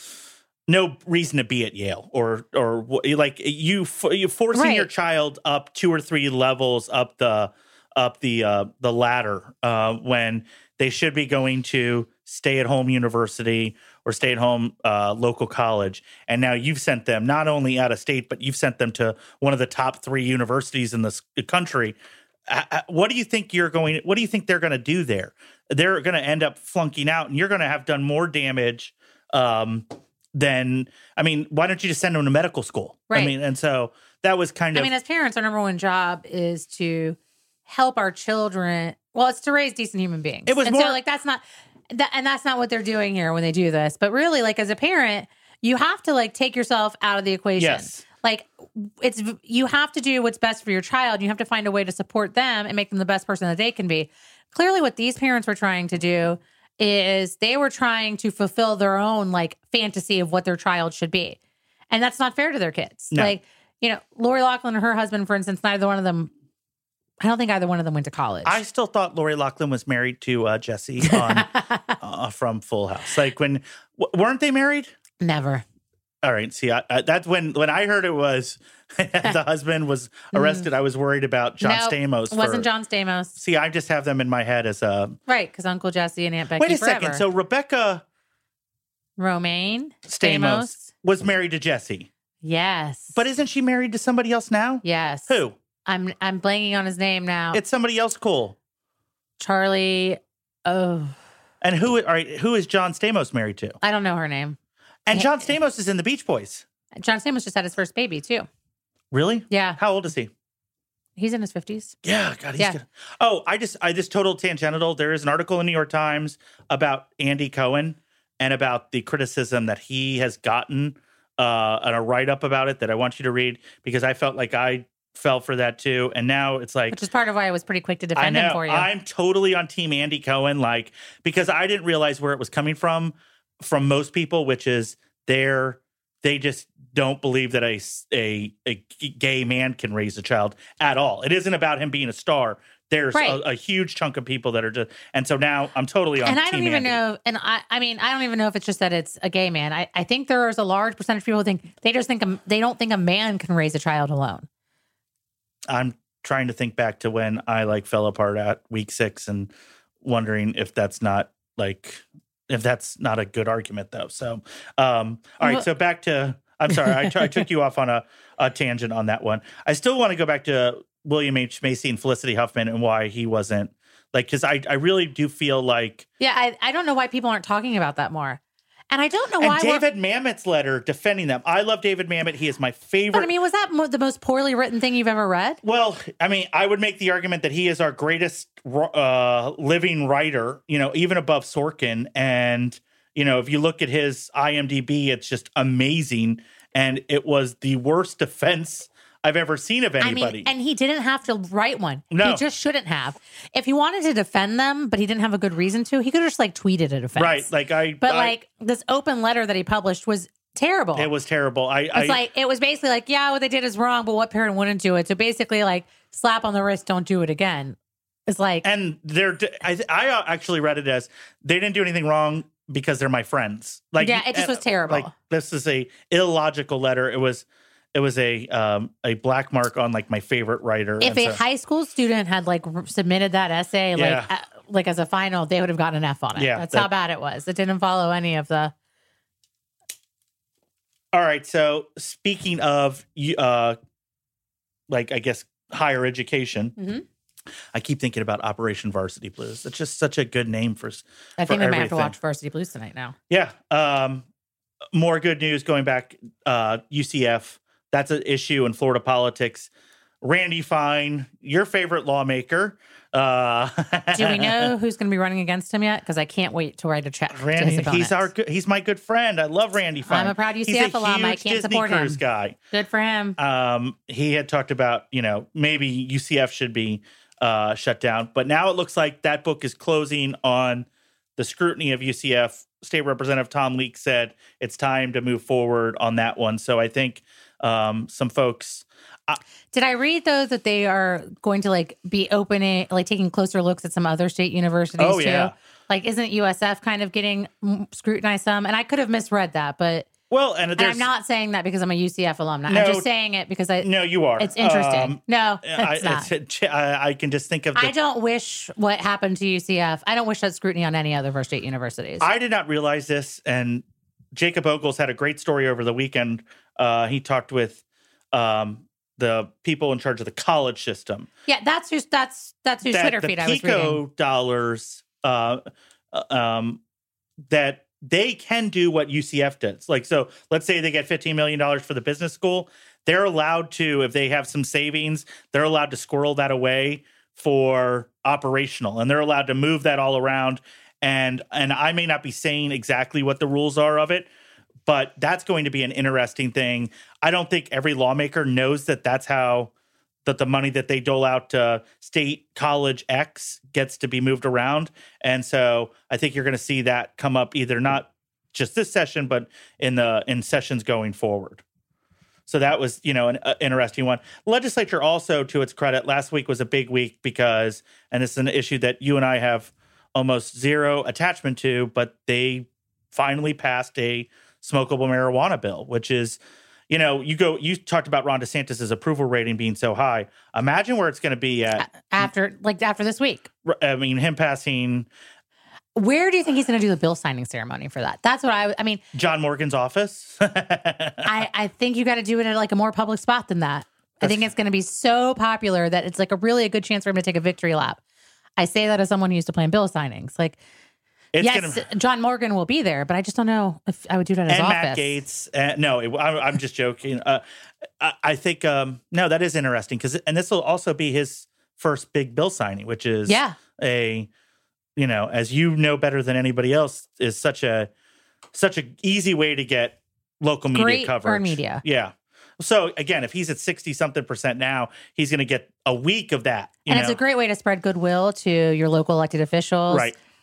no reason to be at Yale or or wh- like you you forcing Right. your child up two or three levels up the up the uh, the ladder uh, when they should be going to stay at home university or stay at home uh, local college. And now you've sent them not only out of state, but you've sent them to one of the top three universities in this country. Uh, uh, what do you think you're going, what do you think they're going to do there? They're going to end up flunking out and you're going to have done more damage um, than, I mean, why don't you just send them to medical school? Right. I mean, and so that was kind I of, mean, as parents, our number one job is to help our children. Well, it's to raise decent human beings. It was and more- so like that's not that, and that's not what they're doing here when they do this. But really, like as a parent, you have to like take yourself out of the equation. Yes. Like it's you have to do what's best for your child. You have to find a way to support them and make them the best person that they can be. Clearly, what these parents were trying to do is they were trying to fulfill their own like fantasy of what their child should be, and that's not fair to their kids. No. Like you know, Lori Loughlin and her husband, for instance, neither one of them. I don't think either one of them went to college. I still thought Lori Loughlin was married to uh, Jesse on, uh, from Full House. Like when, w- weren't they married? Never. All right. See, I, I, that's when when I heard it was the husband was arrested. I was worried about John Nope, Stamos. It wasn't for- John Stamos. See, I just have them in my head as a. Right, because Uncle Jesse and Aunt Becky Wait a forever. second. So Rebecca Romaine Stamos, was married to Jesse, Yes. but isn't she married to somebody else now? yes. Who? I'm I'm blanking on his name now. It's somebody else. Cool. Charlie. Oh, And who? All right. Who is John Stamos married to? I don't know her name. And John Stamos is in the Beach Boys. John Stamos just had his first baby too. Really? Yeah, How old is he? he's in his fifties. Yeah, God, he's Yeah. good. Oh, I just, I just total tangential. There is an article in New York Times about Andy Cohen and about the criticism that he has gotten, uh, and a write up about it that I want you to read because I felt like I fell for that too, and now it's like Which is part of why I was pretty quick to I defend know him for you. I'm totally on Team Andy Cohen, like because I didn't realize where it was coming from from most people, which is they're they just don't believe that a, a, a gay man can raise a child at all. It isn't about him being a star. There's Right. a, a huge chunk of people that are just, and so now I'm totally on And I Team don't even Andy. know, and I, I mean, I don't even know if it's just that it's a gay man. I, I think there is a large percentage of people who think they just think a, they don't think a man can raise a child alone. I'm trying to think back to when I like fell apart at week six and wondering if that's not like, if that's not a good argument though. So, um, all right. Well- So back to, I'm sorry, I, t- I took you off on a, a tangent on that one. I still want to go back to William H. Macy and Felicity Huffman and why he wasn't like, cause I, I really do feel like. Yeah, I, I don't know why people aren't talking about that more. And I don't know And why. we're- David Mamet's letter defending them. I love David Mamet. He is my favorite. But I mean, was that mo- the most poorly written thing you've ever read? Well, I mean, I would make the argument that he is our greatest uh, living writer, you know, even above Sorkin. And, you know, if you look at his I M D B, it's just amazing. And it was the worst defense I've ever seen of anybody. I mean, and he didn't have to write one. No. He just shouldn't have. If he wanted to defend them, but he didn't have a good reason to, he could have just like tweeted a defense. right. Like I, But I- like this open letter that he published was terrible. it was terrible. I, It's I like it was basically like, yeah, what they did is wrong, but what parent wouldn't do it? So basically, like slap on the wrist, don't do it again. It's like, and they're, I, I actually read it as they didn't do anything wrong because they're my friends. Like, Yeah, it just was terrible. Like this is a illogical letter. It was, it was a um a black mark on like my favorite writer. if And a so- high school student had like r- submitted that essay, Yeah. like uh, like as a final, they would have gotten an F on it. Yeah, That's that- how bad it was. It didn't follow any of the. All right. So speaking of, uh, like I guess higher education, Mhm. I keep thinking about Operation Varsity Blues. It's just such a good name for. s- I think for we might have to everything. watch Varsity Blues tonight now. Yeah. Um, more good news going back. Uh, U C F. That's an issue in Florida politics. Randy Fine, your favorite lawmaker. Uh, Do we know who's going to be running against him yet? Because I can't wait to write a check. to his Randy, opponents. he's our good, he's my good friend. I love Randy Fine. I'm a proud U C He's F alum. I huge can't Disney support him. Cruise guy. Good for him. Um, he had talked about, you know, maybe U C F should be uh, shut down, but now it looks like that book is closing on the scrutiny of U C F. State Representative Tom Leek said it's time to move forward on that one. So I think um, some folks. Did I read though that they are going to like be opening, like taking closer looks at some other state universities Oh, too? yeah. Like, isn't U S F kind of getting mm, scrutinized some? And I could have misread that, but Well, and and there's I'm not saying that because I'm a U C F alum. No. I'm just saying it because I. no, you are. It's interesting. Um, no, I, it's not. it's- I, I can just think of. The, I don't wish what happened to U C F. I don't wish that scrutiny on any other of our state universities. I did not realize this, and Jacob Ogles had a great story over the weekend. Uh, he talked with um, the people in charge of the college system. yeah, that's who's that's that's whose that Twitter the feed I was Pico reading. dollars, uh, um, that they can do what U C F does. Like, so let's say they get fifteen million dollars for the business school. They're allowed to, if they have some savings, they're allowed to squirrel that away for operational, and they're allowed to move that all around. And and I may not be saying exactly what the rules are of it, but that's going to be an interesting thing. I don't think every lawmaker knows that that's how that the money that they dole out to state college X gets to be moved around. And so I think you're going to see that come up either not just this session, but in the in sessions going forward. So that was, you know, an uh, interesting one. Legislature also, to its credit, last week was a big week because, and it's an issue that you and I have almost zero attachment to, but they finally passed a smokable marijuana bill, which is, you know, you go, you talked about Ron DeSantis' approval rating being so high. Imagine where it's going to be at. After like after this week. I mean, him passing Where do you think he's going to do the bill signing ceremony for that? That's what I I mean, John Morgan's office. I, I think you got to do it at like a more public spot than that. I think it's going to be so popular that it's like a really a good chance for him to take a victory lap. I say that as someone who used to plan bill signings. Like, It's yes, gonna, John Morgan will be there, but I just don't know if I would do that at his and office. Matt Gaetz. Uh, no, it, I, I'm just joking. Uh, I, I think um, no, that is interesting because, and this will also be his first big bill signing, which is Yeah. a, you know, as you know better than anybody else, is such a such a easy way to get local media Great coverage. earned media. Yeah. So again, if he's at sixty something percent now, he's going to get a week of that. You And know? it's a great way to spread goodwill to your local elected officials. Right.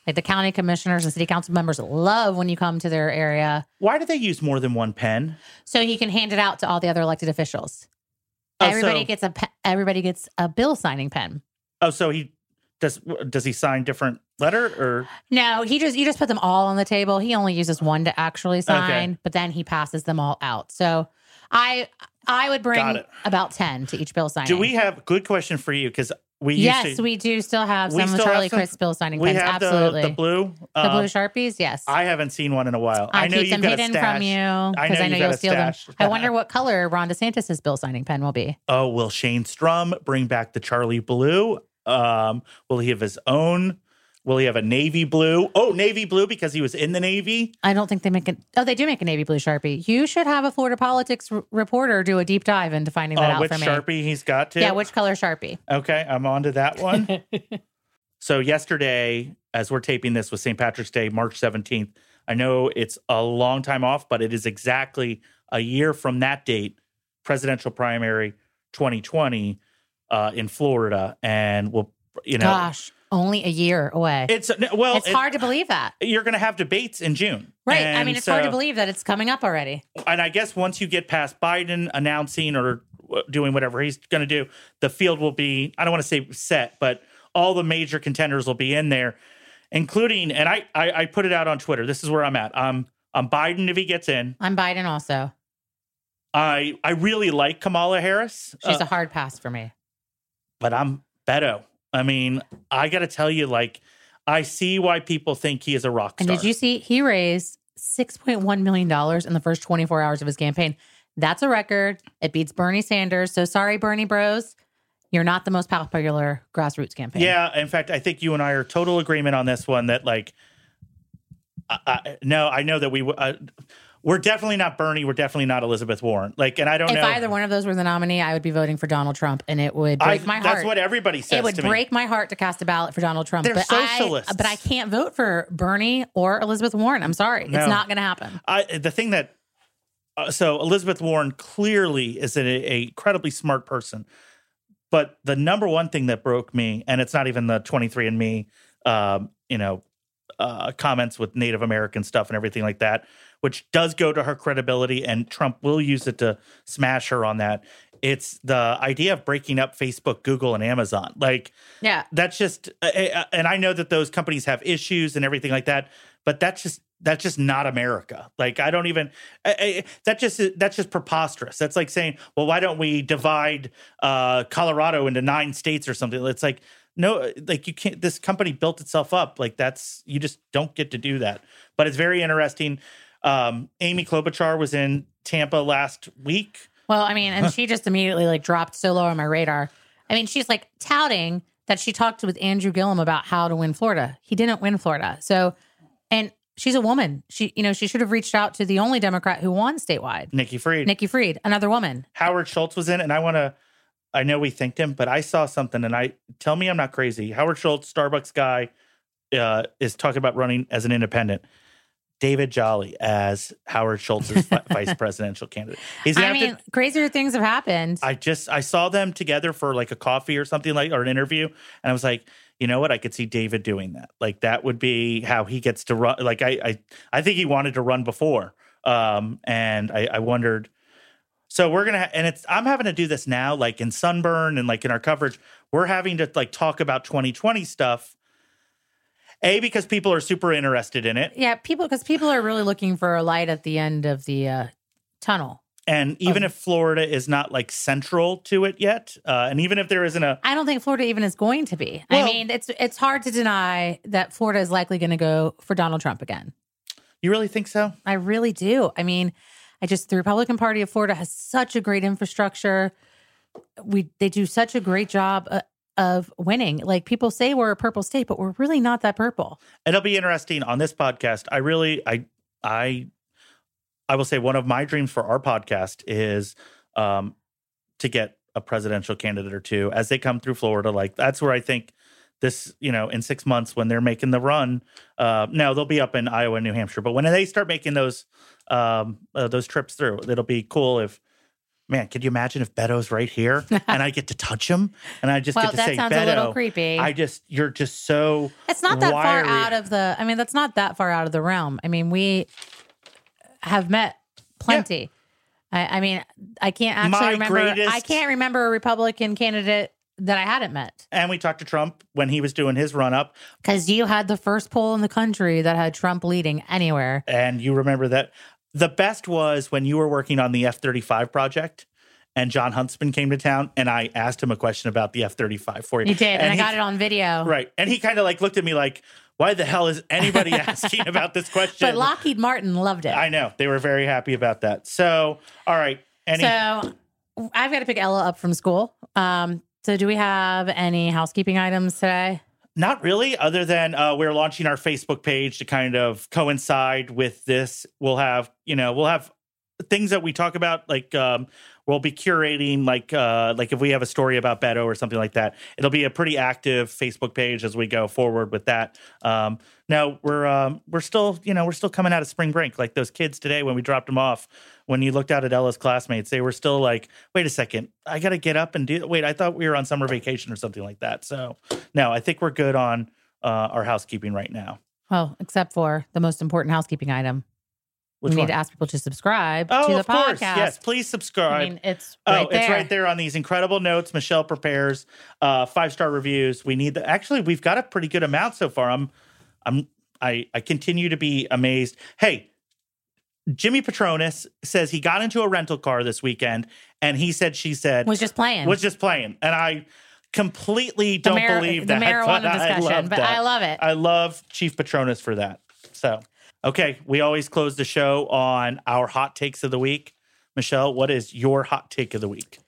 Like the county commissioners and city council members love when you come to their area. Why do they use more than one pen? So he can hand it out to all the other elected officials. Oh, everybody so- gets a pe- everybody gets a bill signing pen. Oh, so he does? Does he sign different letter or? No, he just you just put them all on the table. He only uses one to actually sign, Okay. but then he passes them all out. So I I would Got bring it. about ten to each bill signing. Do we have? Good question for you because we used Yes, to, we do still have we some still Charlie have some- Crisp bill signing we pens. have Absolutely. the the blue. The uh, blue Sharpies, yes. I haven't seen one in a while. I, I know keep you've them got hidden a stash. from you I know because I know, you've got you'll a steal them. stash. I wonder what color Ron DeSantis' bill signing pen will be. Oh, will Shane Strum bring back the Charlie Blue? Um, will he have his own? Will he have a navy blue? Oh, navy blue because he was in the Navy. I don't think they make it. Oh, they do make a navy blue Sharpie. You should have a Florida politics r- reporter do a deep dive into finding that Uh, out which for me. Sharpie he's got to? Yeah, which color Sharpie? Okay, I'm on to that one. So yesterday, as we're taping this was Saint Patrick's Day, March seventeenth. I know it's a long time off, but it is exactly a year from that date, presidential primary twenty twenty uh, in Florida. And we'll, you know, Gosh, only a year away. it's, well, it's it- hard to believe that. you're going to have debates in June. Right. I And mean, it's hard to so- believe that it's coming up already. And I guess once you get past Biden announcing or doing whatever he's going to do, the field will be, I don't want to say set, but all the major contenders will be in there, including, and I, I, I put it out on Twitter. This is where I'm at. I'm, I'm Biden if he gets in. I'm Biden also. I, I really like Kamala Harris, She's uh, a hard pass for me. but I'm Beto. I mean, I got to tell you, like, I see why people think he is a rock And star. did you see he raised six point one million dollars in the first twenty-four hours of his campaign? That's a record. It beats Bernie Sanders. So sorry, Bernie bros. You're not the most popular grassroots campaign. Yeah, in fact, I think you and I are total agreement on this one. That like, I, I, no, I know that we uh, we're definitely not Bernie. We're definitely not Elizabeth Warren. Like, and I don't If know. either one of those were the nominee, I would be voting for Donald Trump, and it would break I, my that's heart. what everybody says. It would to me. break my heart to cast a ballot for Donald Trump. They're but socialists. I, but I can't vote for Bernie or Elizabeth Warren. I'm sorry, No. it's not going to happen. I, the thing that uh, so Elizabeth Warren clearly is a, a incredibly smart person, but the number one thing that broke me, and it's not even the twenty-three and me, um, you know, uh, comments with Native American stuff and everything like that, which does go to her credibility, and Trump will use it to smash her on that. It's the idea of breaking up Facebook, Google, and Amazon. Like, Yeah, that's just, uh, uh, and I know that those companies have issues and everything like that, but that's just that's just not America. Like, I don't even I, I, that just that's just preposterous. That's like saying, well, why don't we divide uh, Colorado into nine states or something? It's like, no, like you can't. This company built itself up. Like, that's, you just don't get to do that. But it's very interesting. Um, Amy Klobuchar was in Tampa last week. well, I mean, and she just immediately like dropped so low on my radar. I mean, she's like touting that she talked with Andrew Gillum about how to win Florida. He didn't win Florida, so and she's a woman. She, you know, she should have reached out to the only Democrat who won statewide, Nikki Fried. Nikki Fried, another woman. Howard Schultz was in, and I want to. I know we thanked him, but I saw something, and I tell me I'm not crazy. Howard Schultz, Starbucks guy, uh, is talking about running as an independent. David Jolly as Howard Schultz's vi- vice presidential candidate. He's gonna I have mean, to. crazier things have happened. I just I saw them together for like a coffee or something like or an interview, and I was like, you know what? I could see David doing that. Like, that would be how he gets to run. Like, I I, I think he wanted to run before, um, and I, I wondered. So we're gonna ha- and it's I'm having to do this now, like in Sunburn and like in our coverage, we're having to like talk about twenty twenty stuff. A, because people are super interested in it. Yeah, people because people are really looking for a light at the end of the uh, tunnel. And even Um, if Florida is not like central to it yet, uh, and even if there isn't a, I don't think Florida even is going to be. Well- I mean, it's it's hard to deny that Florida is likely going to go for Donald Trump again. you really think so? I really do. I mean, I just the Republican Party of Florida has such a great infrastructure. We they do such a great job uh, of winning. Like, people say we're a purple state, but we're really not that purple. It'll be interesting on this podcast. I really, I, I, I will say one of my dreams for our podcast is um, to get a presidential candidate or two as they come through Florida. Like, that's where I think this, you know, in six months when they're making the run. Uh, no, they'll be up in Iowa and New Hampshire, but when they start making those um, uh, those trips through, it'll be cool if man, could you imagine if Beto's right here and I get to touch him and I just well, get to that say, sounds Beto, a little creepy. I just, you're just so It's not that wiry. far out of the, I mean, that's not that far out of the realm. I mean, we have met plenty. Yeah. I, I mean, I can't actually My remember, greatest- I can't remember a Republican candidate that I hadn't met. And we talked to Trump when he was doing his run up. Because you had the first poll in the country that had Trump leading anywhere. And you remember that. The best was when you were working on the F thirty-five project and John Huntsman came to town and I asked him a question about the F thirty-five for you. You did, and, and I he, got it on video. Right. And he kind of like looked at me like, why the hell is anybody asking about this question? But Lockheed Martin loved it. I know. They were very happy about that. So, all right. Any- so I've got to pick Ella up from school. Um, so do we have any housekeeping items today? Not really, other than uh, we're launching our Facebook page to kind of coincide with this. We'll have, you know, we'll have things that we talk about, like um, we'll be curating, like uh, like if we have a story about Beto or something like that, it'll be a pretty active Facebook page as we go forward with that. Um, now we're um, we're still, you know, we're still coming out of spring break, like those kids today when we dropped them off. When you looked out at Ella's classmates, they were still like, wait a second, I got to get up and do, wait, I thought we were on summer vacation or something like that. So no, I think we're good on uh, our housekeeping right now. Well, except for the most important housekeeping item. Which we need one? to ask people to subscribe oh, to the of podcast. course. Yes, please subscribe. I mean, it's right oh, there. it's right there on these incredible notes Michelle prepares, uh, five-star reviews. We need the, actually, we've got a pretty good amount so far. I'm, I'm, I, I continue to be amazed. Hey, Jimmy Petronas says he got into a rental car this weekend and he said, she said, was just playing. was just playing. And I completely don't the mar- believe the that. marijuana but discussion, I love but that. I love it. I love Chief Petronas for that. So, okay. We always close the show on our hot takes of the week. Michelle, what is your hot take of the week?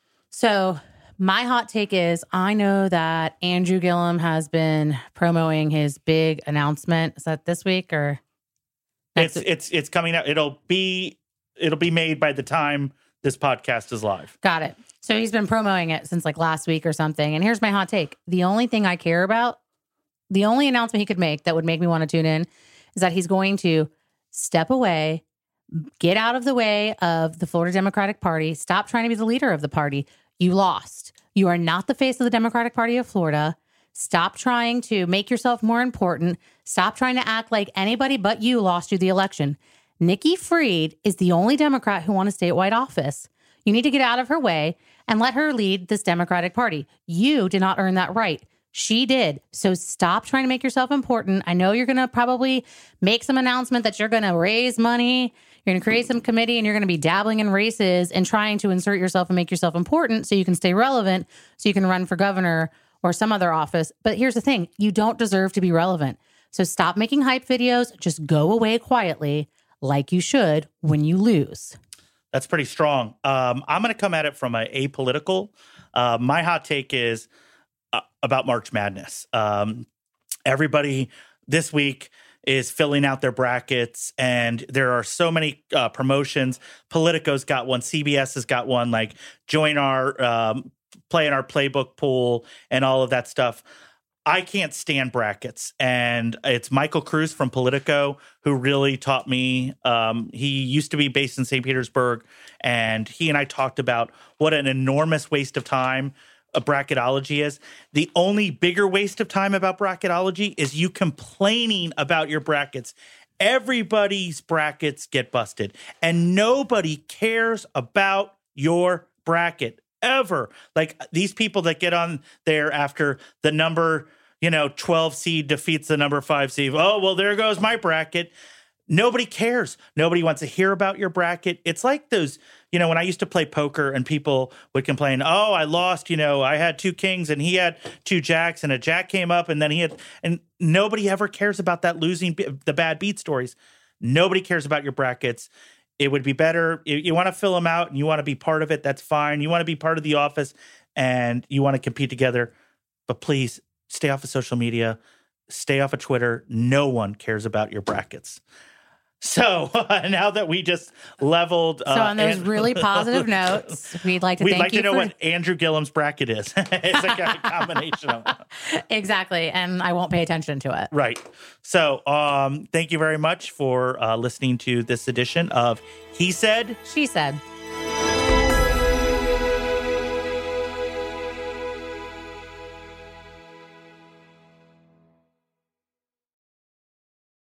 So my hot take is I know that Andrew Gillum has been promoting his big announcement. Is that this week or? It's it's it's coming out. It'll be it'll be made by the time this podcast is live. Got it. So he's been promoting it since like last week or something. And here's my hot take. The only thing I care about, the only announcement he could make that would make me want to tune in is that he's going to step away, get out of the way of the Florida Democratic Party, stop trying to be the leader of the party. You lost. You are not the face of the Democratic Party of Florida. Stop trying to make yourself more important. Stop trying to act like anybody but you lost you the election. Nikki Fried is the only Democrat who won a statewide office. You need to get out of her way and let her lead this Democratic Party. You did not earn that right. She did. So stop trying to make yourself important. I know you're going to probably make some announcement that you're going to raise money. You're going to create some committee and you're going to be dabbling in races and trying to insert yourself and make yourself important so you can stay relevant, so you can run for governor or some other office. But here's the thing. You don't deserve to be relevant. So stop making hype videos. Just go away quietly like you should when you lose. That's pretty strong. Um, I'm going to come at it from a apolitical. Uh, my hot take is uh, about March Madness. Um, everybody this week is filling out their brackets, and there are so many uh, promotions. Politico's got one. C B S has got one. Like, join our um, play in our playbook pool and all of that stuff. I can't stand brackets. And it's Michael Cruz from Politico who really taught me. Um, he used to be based in Saint Petersburg, and he and I talked about what an enormous waste of time a bracketology is. The only bigger waste of time about bracketology is you complaining about your brackets. Everybody's brackets get busted, and nobody cares about your bracket ever. Like these people that get on there after the number, you know, twelve seed defeats the number five seed. Oh, well, there goes my bracket. Nobody cares. Nobody wants to hear about your bracket. It's like those, you know, when I used to play poker and people would complain, oh, I lost, you know, I had two kings and he had two jacks and a jack came up and then he had, and nobody ever cares about that losing, the bad beat stories. Nobody cares about your brackets. It would be better. You, you want to fill them out and you want to be part of it. That's fine. You want to be part of the office and you want to compete together, but please stay off of social media, stay off of Twitter. No one cares about your brackets. So uh, now that we just leveled, so uh, on those and- really positive notes, we'd like to we'd thank like you to know for what Andrew Gillum's bracket is. It's like a combination of exactly, and I won't pay attention to it. right. So um, thank you very much for uh, listening to this edition of He Said. She said.